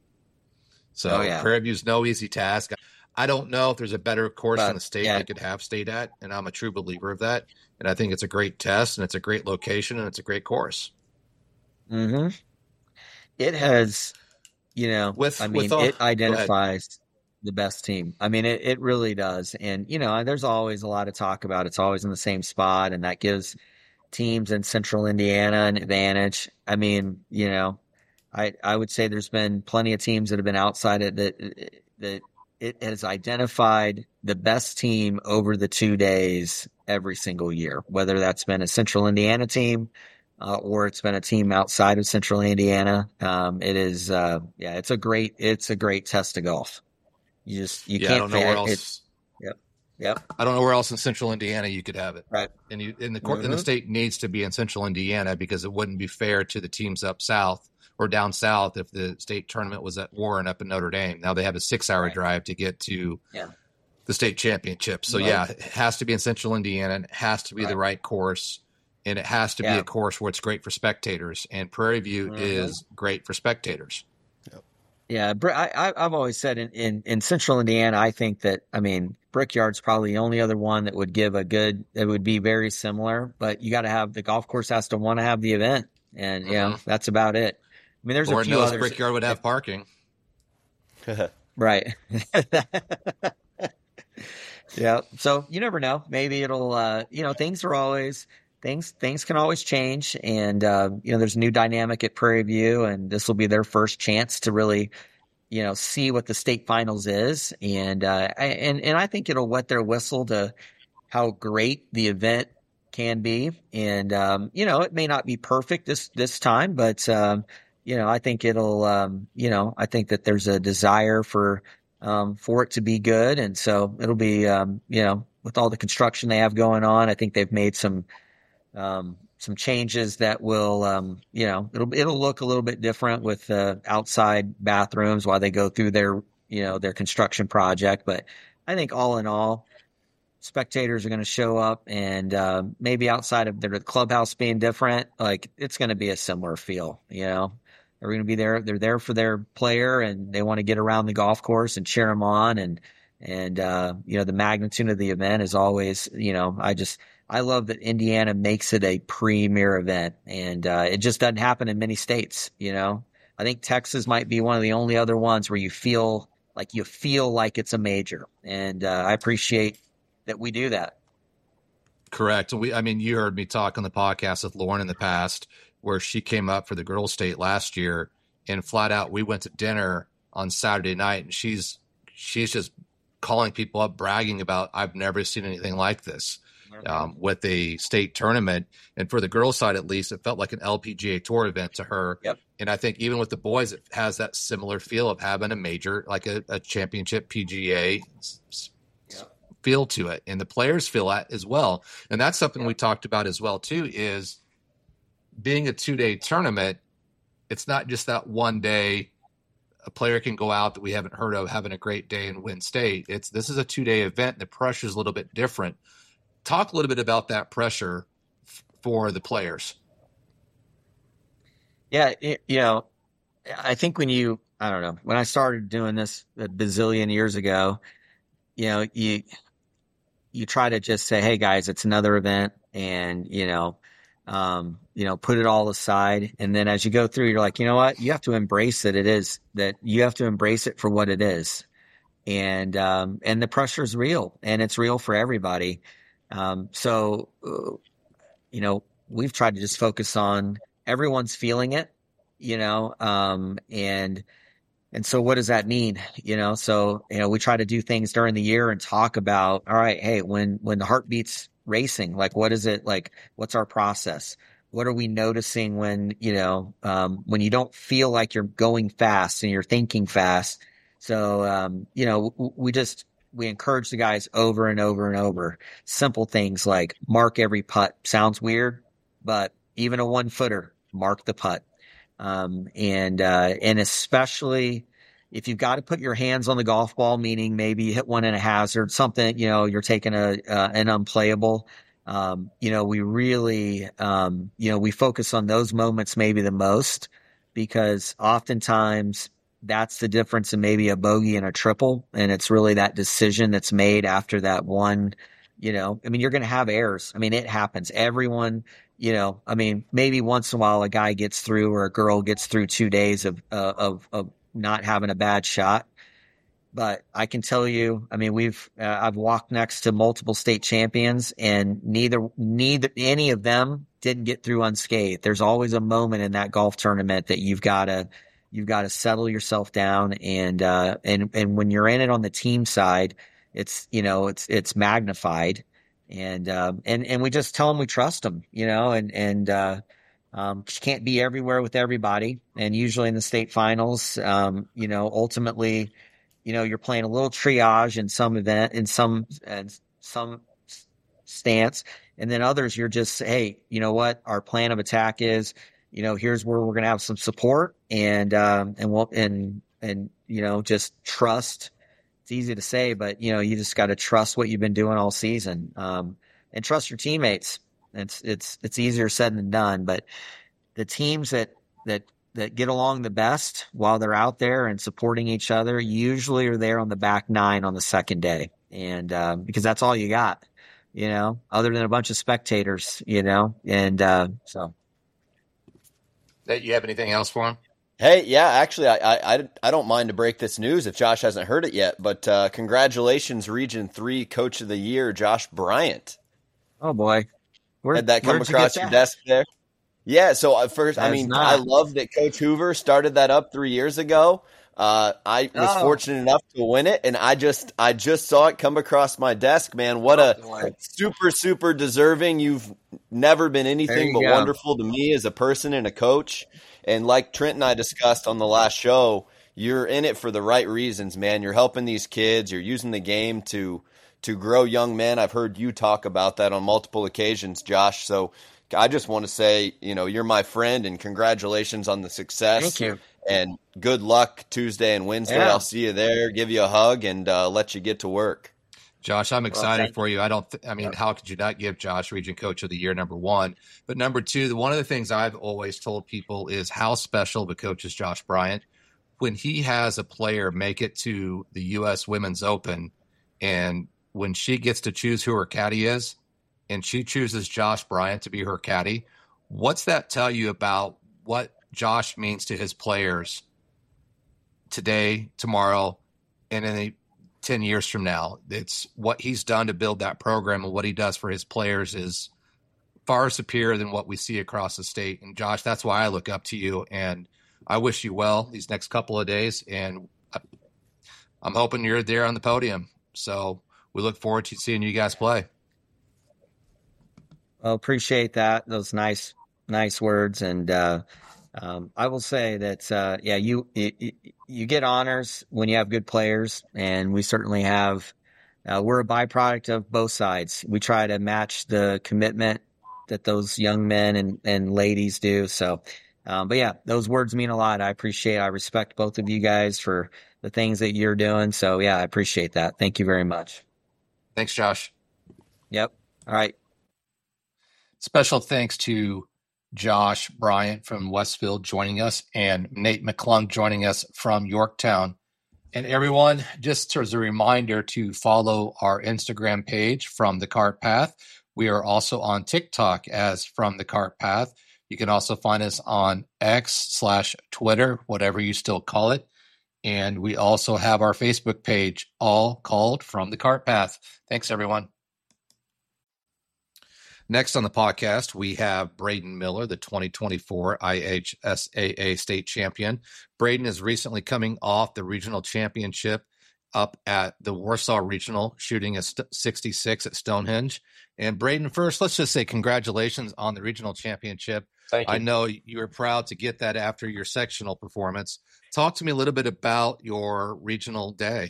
So oh, yeah. Prairie View's no easy task. I don't know if there's a better course but, in the state yeah. I could have stayed at, and I'm a true believer of that. And I think it's a great test, and it's a great location, and it's a great course. Mm-hmm. It has, you know, with, I mean, with all, it identifies the best team. I mean, it, it really does. And, you know, there's always a lot of talk about it's always in the same spot, and that gives teams in central Indiana an advantage. I mean, you know, I, I would say there's been plenty of teams that have been outside it that, that it has identified the best team over the two days every single year, whether that's been a central Indiana team, Uh, or it's been a team outside of central Indiana. Um, it is, uh, yeah, it's a great, it's a great test of golf. You just, you yeah, can't, I don't know where else. It, yep. Yep. I don't know where else in central Indiana you could have it. Right. And you, in the court, mm-hmm. and the state needs to be in central Indiana because it wouldn't be fair to the teams up south or down south if the state tournament was at Warren up in Notre Dame. Now they have a six hour right. drive to get to yeah. the state championship. So Right. yeah, it has to be in Central Indiana, and it has to be Right. the right course, and it has to Yeah. be a course where it's great for spectators. And Prairie View Mhm. is great for spectators. Yeah, Br- I, I, I've always said in, in, in Central Indiana, I think that, I mean, Brickyard's probably the only other one that would give a good, that would be very similar, but you got to have, the golf course has to want to have the event. And, you know, Mhm. that's about it. I mean, there's Lord a few knows others. Brickyard would have parking. Right. Yeah. So you never know. Maybe it'll, uh, you know, things are always, things, things can always change. And, uh, you know, there's a new dynamic at Prairie View, and this will be their first chance to really, you know, see what the state finals is. And, uh, I- and, and I think it'll wet their whistle to how great the event can be. And, um, you know, it may not be perfect this, this time, but, um, you know, I think it'll, um, you know, I think that there's a desire for, um, for it to be good. And so it'll be, um, you know, with all the construction they have going on, I think they've made some, um, some changes that will, um, you know, it'll, it'll look a little bit different with, uh, outside bathrooms while they go through their, you know, their construction project. But I think all in all, spectators are going to show up, and, uh, maybe outside of their clubhouse being different, like it's going to be a similar feel, you know. They're going to be there. They're there for their player, and they want to get around the golf course and cheer them on. And, and, uh, you know, the magnitude of the event is always, you know, I just, I love that Indiana makes it a premier event, and, uh, it just doesn't happen in many states, you know. I think Texas might be one of the only other ones where you feel like you feel like it's a major. And, uh, I appreciate that we do that. Correct. We, I mean, you heard me talk on the podcast with Lauren in the past, where she came up for the girls' state last year, and flat out, we went to dinner on Saturday night, and she's she's just calling people up, bragging about, I've never seen anything like this um, with a state tournament. And for the girls' side, at least, it felt like an L P G A Tour event to her. Yep. And I think even with the boys, it has that similar feel of having a major, like a, a championship P G A feel to it, and the players feel that as well. And that's something yeah. we talked about as well too, is being a two-day tournament. It's not just that one day a player can go out that we haven't heard of having a great day and win state. It's this is a two-day event, and the pressure is a little bit different. Talk a little bit about that pressure f- for the players. Yeah, it, you know, I think when you, I don't know, when I started doing this a bazillion years ago, you know, you you try to just say, hey guys, it's another event, and you know, um, you know, put it all aside. And then as you go through, you're like, you know what, you have to embrace that it is, that you have to embrace it for what it is. And, um, and the pressure is real, and it's real for everybody. Um, so, uh, you know, we've tried to just focus on everyone's feeling it, you know, um, and, And so what does that mean? You know, so, you know, we try to do things during the year and talk about, all right, hey, when, when the heartbeat's racing, like, what is it like? What's our process? What are we noticing when, you know, um, when you don't feel like you're going fast and you're thinking fast? So, um, you know, we just, we encourage the guys over and over and over. Simple things like mark every putt. Sounds weird, but even a one footer, mark the putt. Um, and, uh, and especially if you've got to put your hands on the golf ball, meaning maybe you hit one in a hazard, something, you know, you're taking a, uh, an unplayable, um, you know, we really, um, you know, we focus on those moments maybe the most, because oftentimes that's the difference in maybe a bogey and a triple. And it's really that decision that's made after that one, you know, I mean, you're going to have errors. I mean, it happens. Everyone, you know, I mean, maybe once in a while a guy gets through or a girl gets through two days of, uh, of, of not having a bad shot. But I can tell you, I mean, we've, uh, I've walked next to multiple state champions, and neither, neither, any of them didn't get through unscathed. There's always a moment in that golf tournament that you've got to, you've got to settle yourself down. And, uh, and, and when you're in it on the team side, it's, you know, it's, it's magnified. And, um, and, and we just tell them we trust them, you know, and, and, uh, um, just can't be everywhere with everybody. And usually in the state finals, um, you know, ultimately, you know, you're playing a little triage in some event, in some, uh, some stance. And then others, you're just, hey, you know what, our plan of attack is, you know, here's where we're going to have some support, and, um, and we'll, and, and, you know, just trust, it's easy to say, but you know, you just got to trust what you've been doing all season, um, and trust your teammates. It's it's it's easier said than done, but the teams that that that get along the best while they're out there and supporting each other usually are there on the back nine on the second day, and um, because that's all you got, you know, other than a bunch of spectators, you know, and uh, so. That you have anything else for him? Hey, yeah, actually, I, I I don't mind to break this news if Josh hasn't heard it yet, but uh, congratulations, Region three Coach of the Year, Josh Bryant. Oh, boy. Where, Had that come where'd you across get your that? desk there? Yeah, so at first, I That's mean, not. I love that Coach Hoover started that up three years ago. Uh, I was Oh. fortunate enough to win it, and I just I just saw it come across my desk, man. What a boy. super, super deserving. You've never been There anything you but go. wonderful to me as a person and a coach. And like Trent and I discussed on the last show, you're in it for the right reasons, man. You're helping these kids. You're using the game to to grow young men. I've heard you talk about that on multiple occasions, Josh. So I just want to say, you know, you're my friend, and congratulations on the success. Thank you. And good luck Tuesday and Wednesday. Yeah. I'll see you there, give you a hug, and uh, let you get to work. Josh, I'm excited thank for you. I don't, th- I mean, how could you not give Josh Region Coach of the Year, number one? But number two, the- one of the things I've always told people is how special the coach is Josh Bryant. When he has a player make it to the U S Women's Open, and when she gets to choose who her caddy is, and she chooses Josh Bryant to be her caddy, what's that tell you about what Josh means to his players today, tomorrow, and in a ten years from now? It's what he's done to build that program, and what he does for his players is far superior than what we see across the state. And Josh, that's why I look up to you, and I wish you well these next couple of days. And I'm hoping you're there on the podium. So we look forward to seeing you guys play. Well, appreciate that. Those nice, nice words. And, uh, um, I will say that, uh, yeah, you, you, you get honors when you have good players, and we certainly have, uh, we're a byproduct of both sides. We try to match the commitment that those young men and, and ladies do. So, um, but yeah, those words mean a lot. I appreciate, I respect both of you guys for the things that you're doing. So yeah, I appreciate that. Thank you very much. Thanks, Josh. Yep. All right. Special thanks to Josh Bryant from Westfield joining us, and Nate McClung joining us from Yorktown. And everyone, just as a reminder to follow our Instagram page, From the Cart Path. We are also on TikTok as From the Cart Path. You can also find us on X slash Twitter, whatever you still call it. And we also have our Facebook page, all called From the Cart Path. Thanks, everyone. Next on the podcast, we have Braden Miller, the twenty twenty-four I H S A A state champion. Braden is recently coming off the regional championship up at the Warsaw Regional, shooting a st- sixty-six at Stonehenge. And Braden, first, let's just say congratulations on the regional championship. Thank you. I know you were proud to get that after your sectional performance. Talk to me a little bit about your regional day.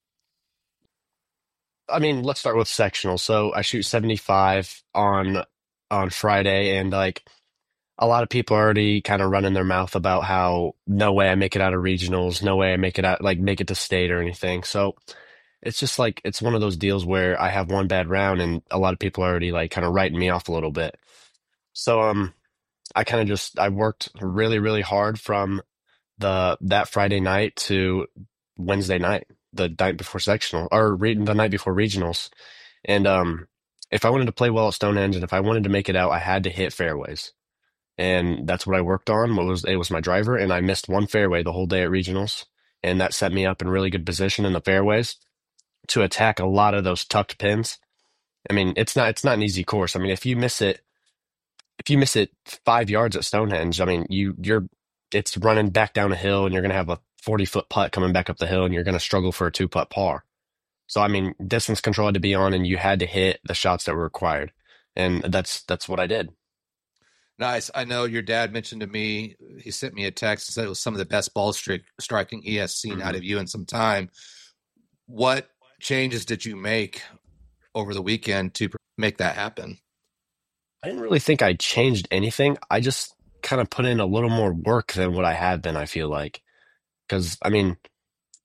I mean, let's start with sectional. So I shoot seventy-five on on Friday, and like a lot of people are already kind of running their mouth about how no way I make it out of regionals, no way I make it out, like make it to state or anything. So it's just like it's one of those deals where I have one bad round, and a lot of people are already like kind of writing me off a little bit. So um, I kind of just I worked really really hard from the that Friday night to Wednesday night, the night before sectional, or re- the night before regionals. And um, if I wanted to play well at Stonehenge, and if I wanted to make it out, I had to hit fairways, and that's what I worked on. What was it was my driver, and I missed one fairway the whole day at regionals, and that set me up in really good position in the fairways to attack a lot of those tucked pins. I mean, it's not it's not an easy course. I mean, if you miss it, if you miss it five yards at Stonehenge, I mean, you you're it's running back down a hill, and you're gonna have a forty foot putt coming back up the hill, and you're gonna struggle for a two putt par. So I mean, distance control had to be on, and you had to hit the shots that were required, and that's that's what I did. Nice. I know your dad mentioned to me, he sent me a text and said it was some of the best ball stri- striking he has seen Mm-hmm. out of you in some time. What changes did you make over the weekend to make that happen? I didn't really think I changed anything. I just kind of put in a little more work than what I had been, I feel like. Because, I mean,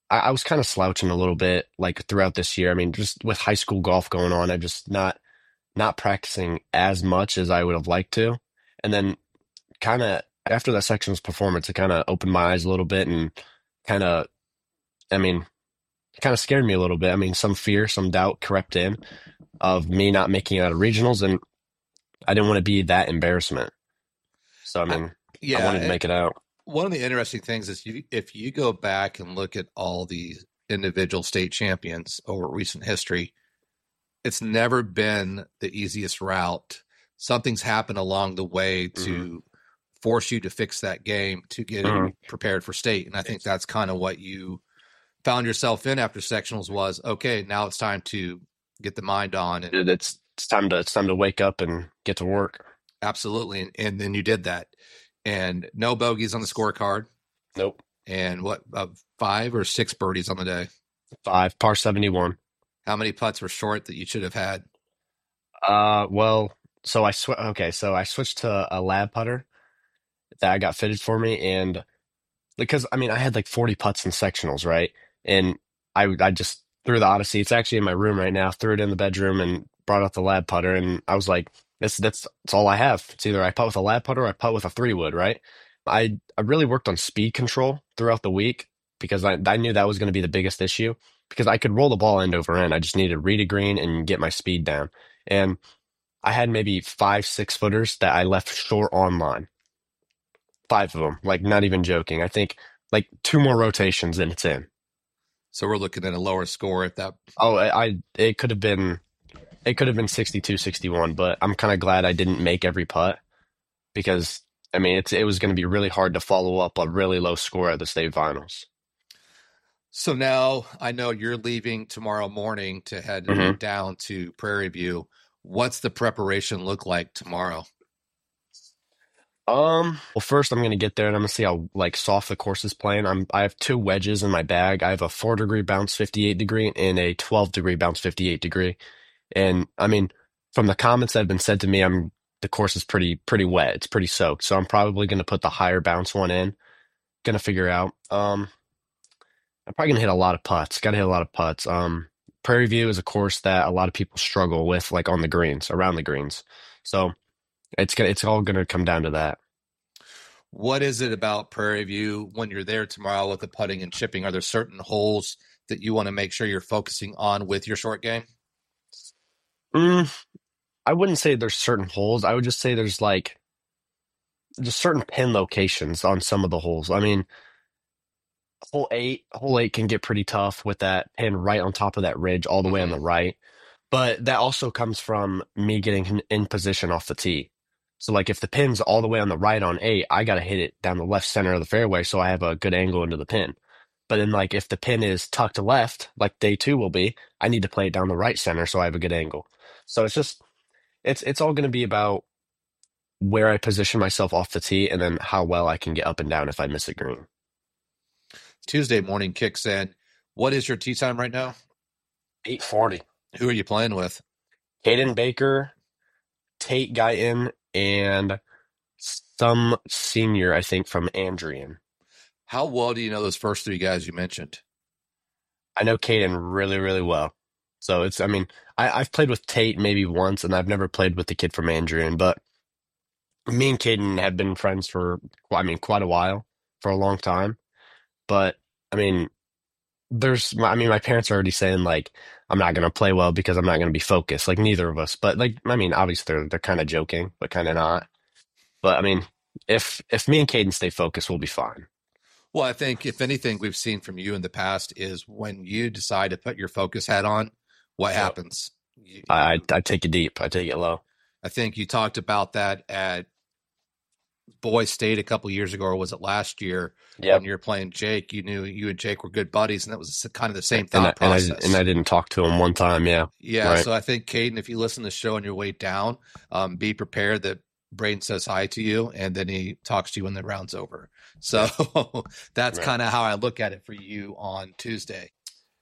I, I was kind of slouching a little bit like throughout this year. I mean, just with high school golf going on, I'm just not not practicing as much as I would have liked to. And then kind of after that sectionals performance, it kind of opened my eyes a little bit and kind of, I mean, it kind of scared me a little bit. I mean, some fear, some doubt crept in of me not making it out of regionals, and I didn't want to be that embarrassment. So, I mean, I, yeah, I wanted to make it out. One of the interesting things is you, if you go back and look at all the individual state champions over recent history, it's never been the easiest route. Something's happened along the way to mm-hmm. force you to fix that game to get mm-hmm. prepared for state. And I think that's kind of what you found yourself in after sectionals was, okay, now it's time to get the mind on. And it's, it's time to, it's time to wake up and get to work. Absolutely. And, and then you did that. And no bogeys on the scorecard. Nope. And what, uh, five or six birdies on the day? Five, par seventy-one. How many putts were short that you should have had? Uh, well, so I sw- okay, so I switched to a lab putter that I got fitted for me, and because I mean I had like forty putts in sectionals, right? And I I just threw the Odyssey. It's actually in my room right now. Threw it in the bedroom and brought out the lab putter, and I was like, that's that's that's all I have. It's either I putt with a lab putter or I putt with a three wood, right? I I really worked on speed control throughout the week because I I knew that was going to be the biggest issue. Because I could roll the ball end over end. I just needed to read a green and get my speed down. And I had maybe five, six footers that I left short on line. Five of them, like not even joking. I think like two more rotations and it's in. So we're looking at a lower score at that. Oh, I, I it could have been, it could have been sixty-two, sixty-one, but I'm kind of glad I didn't make every putt because I mean, it's, it was going to be really hard to follow up a really low score at the state finals. So now I know you're leaving tomorrow morning to head mm-hmm. down to Prairie View. What's the preparation look like tomorrow? Um, well, first I'm going to get there and I'm going to see how like soft the course is playing. I'm, I have two wedges in my bag. I have a four degree bounce fifty-eight degree and a twelve degree bounce fifty-eight degree. And I mean, from the comments that have been said to me, I'm, the course is pretty, pretty wet. It's pretty soaked. So I'm probably going to put the higher bounce one in. Going to figure out, um, I'm probably gonna hit a lot of putts. Got to hit a lot of putts. Um, Prairie View is a course that a lot of people struggle with, like on the greens, around the greens. So it's gonna, it's all gonna come down to that. What is it about Prairie View when you're there tomorrow with the putting and chipping? Are there certain holes that you want to make sure you're focusing on with your short game? Mm, I wouldn't say there's certain holes. I would just say there's like just certain pin locations on some of the holes. I mean. Hole eight, hole eight can get pretty tough with that pin right on top of that ridge all the way on the right. But that also comes from me getting in position off the tee. So like if the pin's all the way on the right on eight, I got to hit it down the left center of the fairway so I have a good angle into the pin. But then like if the pin is tucked left, like day two will be, I need to play it down the right center so I have a good angle. So it's just, it's it's all going to be about where I position myself off the tee and then how well I can get up and down if I miss a green. Tuesday morning kicks in. What is your tee time right now? eight forty. Who are you playing with? Caden Baker, Tate Guyton, and some senior, I think, from Andrian. How well do you know those first three guys you mentioned? I know Caden really, really well. So it's, I mean, I, I've played with Tate maybe once, and I've never played with the kid from Andrian, but me and Caden have been friends for, I mean, quite a while, for a long time. But I mean, there's, I mean, my parents are already saying like, I'm not going to play well because I'm not going to be focused. Like neither of us, but like, I mean, obviously they're, they're kind of joking, but kind of not. But I mean, if, if me and Caden stay focused, we'll be fine. Well, I think if anything we've seen from you in the past is when you decide to put your focus hat on, what yep. happens? You, I, I take it deep. I take it low. I think you talked about that at Boy State a couple years ago, or was it last year? Yep. When you were playing Jake, you knew you and Jake were good buddies, and that was kind of the same thought and I, process. And I, and I didn't talk to him one time, yeah. Yeah, right. So I think, Caden, if you listen to the show on your way down, um, be prepared that Braden says hi to you, and then he talks to you when the round's over. So that's right. Kind of how I look at it for you on Tuesday.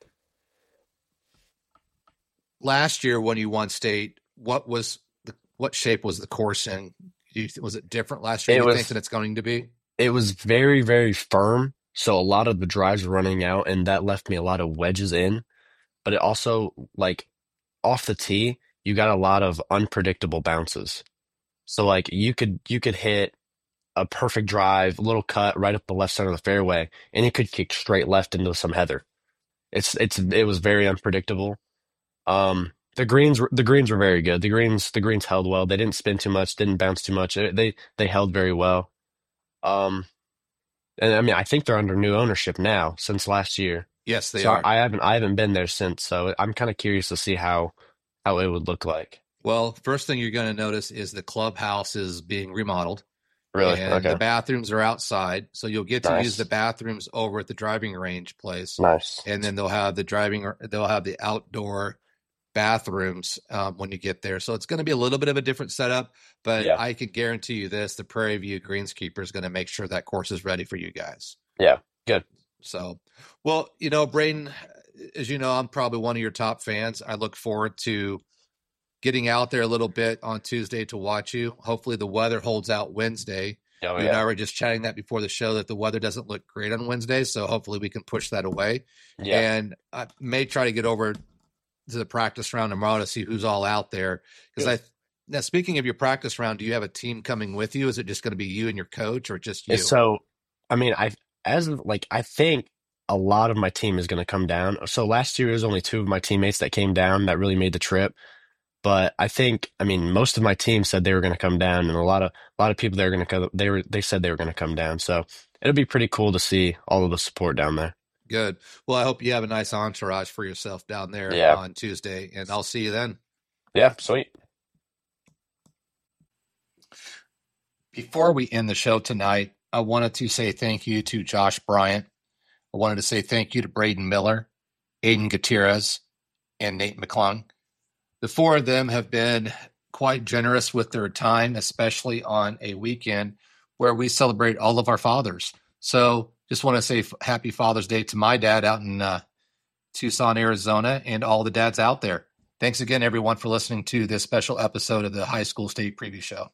Last year when you won state, what was the what shape was the course in? You, was it different last year? It you was, think that it's going to be? It was very, very firm. So a lot of the drives were running out, and that left me a lot of wedges in. But it also, like, off the tee, you got a lot of unpredictable bounces. So like you could you could hit a perfect drive, a little cut right up the left center of the fairway, and it could kick straight left into some heather. It's it's it was very unpredictable. Um, the greens were the greens were very good. The greens the greens held well. They didn't spin too much, didn't bounce too much. It- they they held very well. Um, and I mean I think they're under new ownership now since last year. Yes, they So are. I haven't I haven't been there since. So I'm kind of curious to see how how it would look like. Well, first thing you're going to notice is the clubhouse is being remodeled. Really? And Okay. the bathrooms are outside. So you'll get to Nice. use the bathrooms over at the driving range place. Nice. And then they'll have the driving, they'll have the outdoor bathrooms um, when you get there. So it's going to be a little bit of a different setup, but Yeah. I can guarantee you this, the Prairie View Greenskeeper is going to make sure that course is ready for you guys. Yeah. Good. So, well, you know, Braden, as you know, I'm probably one of your top fans. I look forward to getting out there a little bit on Tuesday to watch you. Hopefully the weather holds out Wednesday. Oh, You and I yeah. were just chatting that before the show that the weather doesn't look great on Wednesday. So hopefully we can push that away. Yeah. And I may try to get over to the practice round tomorrow to see who's all out there. Because I, now speaking of your practice round, do you have a team coming with you? Is it just going to be you and your coach or just you? So, I mean, I as of, like I think a lot of my team is going to come down. So last year, it was only two of my teammates that came down that really made the trip. But I think, I mean, most of my team said they were going to come down, and a lot of a lot of people they were going to come. They were they said they were going to come down. So it'll be pretty cool to see all of the support down there. Good. Well, I hope you have a nice entourage for yourself down there Yeah. on Tuesday, and I'll see you then. Yeah, sweet. Before we end the show tonight, I wanted to say thank you to Josh Bryant. I wanted to say thank you to Braden Miller, Aiden Gutierrez, and Nate McClung. The four of them have been quite generous with their time, especially on a weekend where we celebrate all of our fathers. So just want to say f- happy Father's Day to my dad out in uh, Tucson, Arizona, and all the dads out there. Thanks again, everyone, for listening to this special episode of the High School State Preview Show.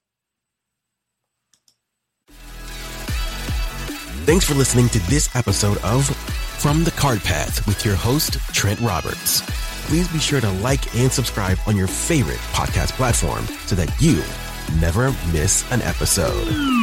Thanks for listening to this episode of From the Cart Path with your host, Trent Roberts. Please be sure to like and subscribe on your favorite podcast platform so that you never miss an episode.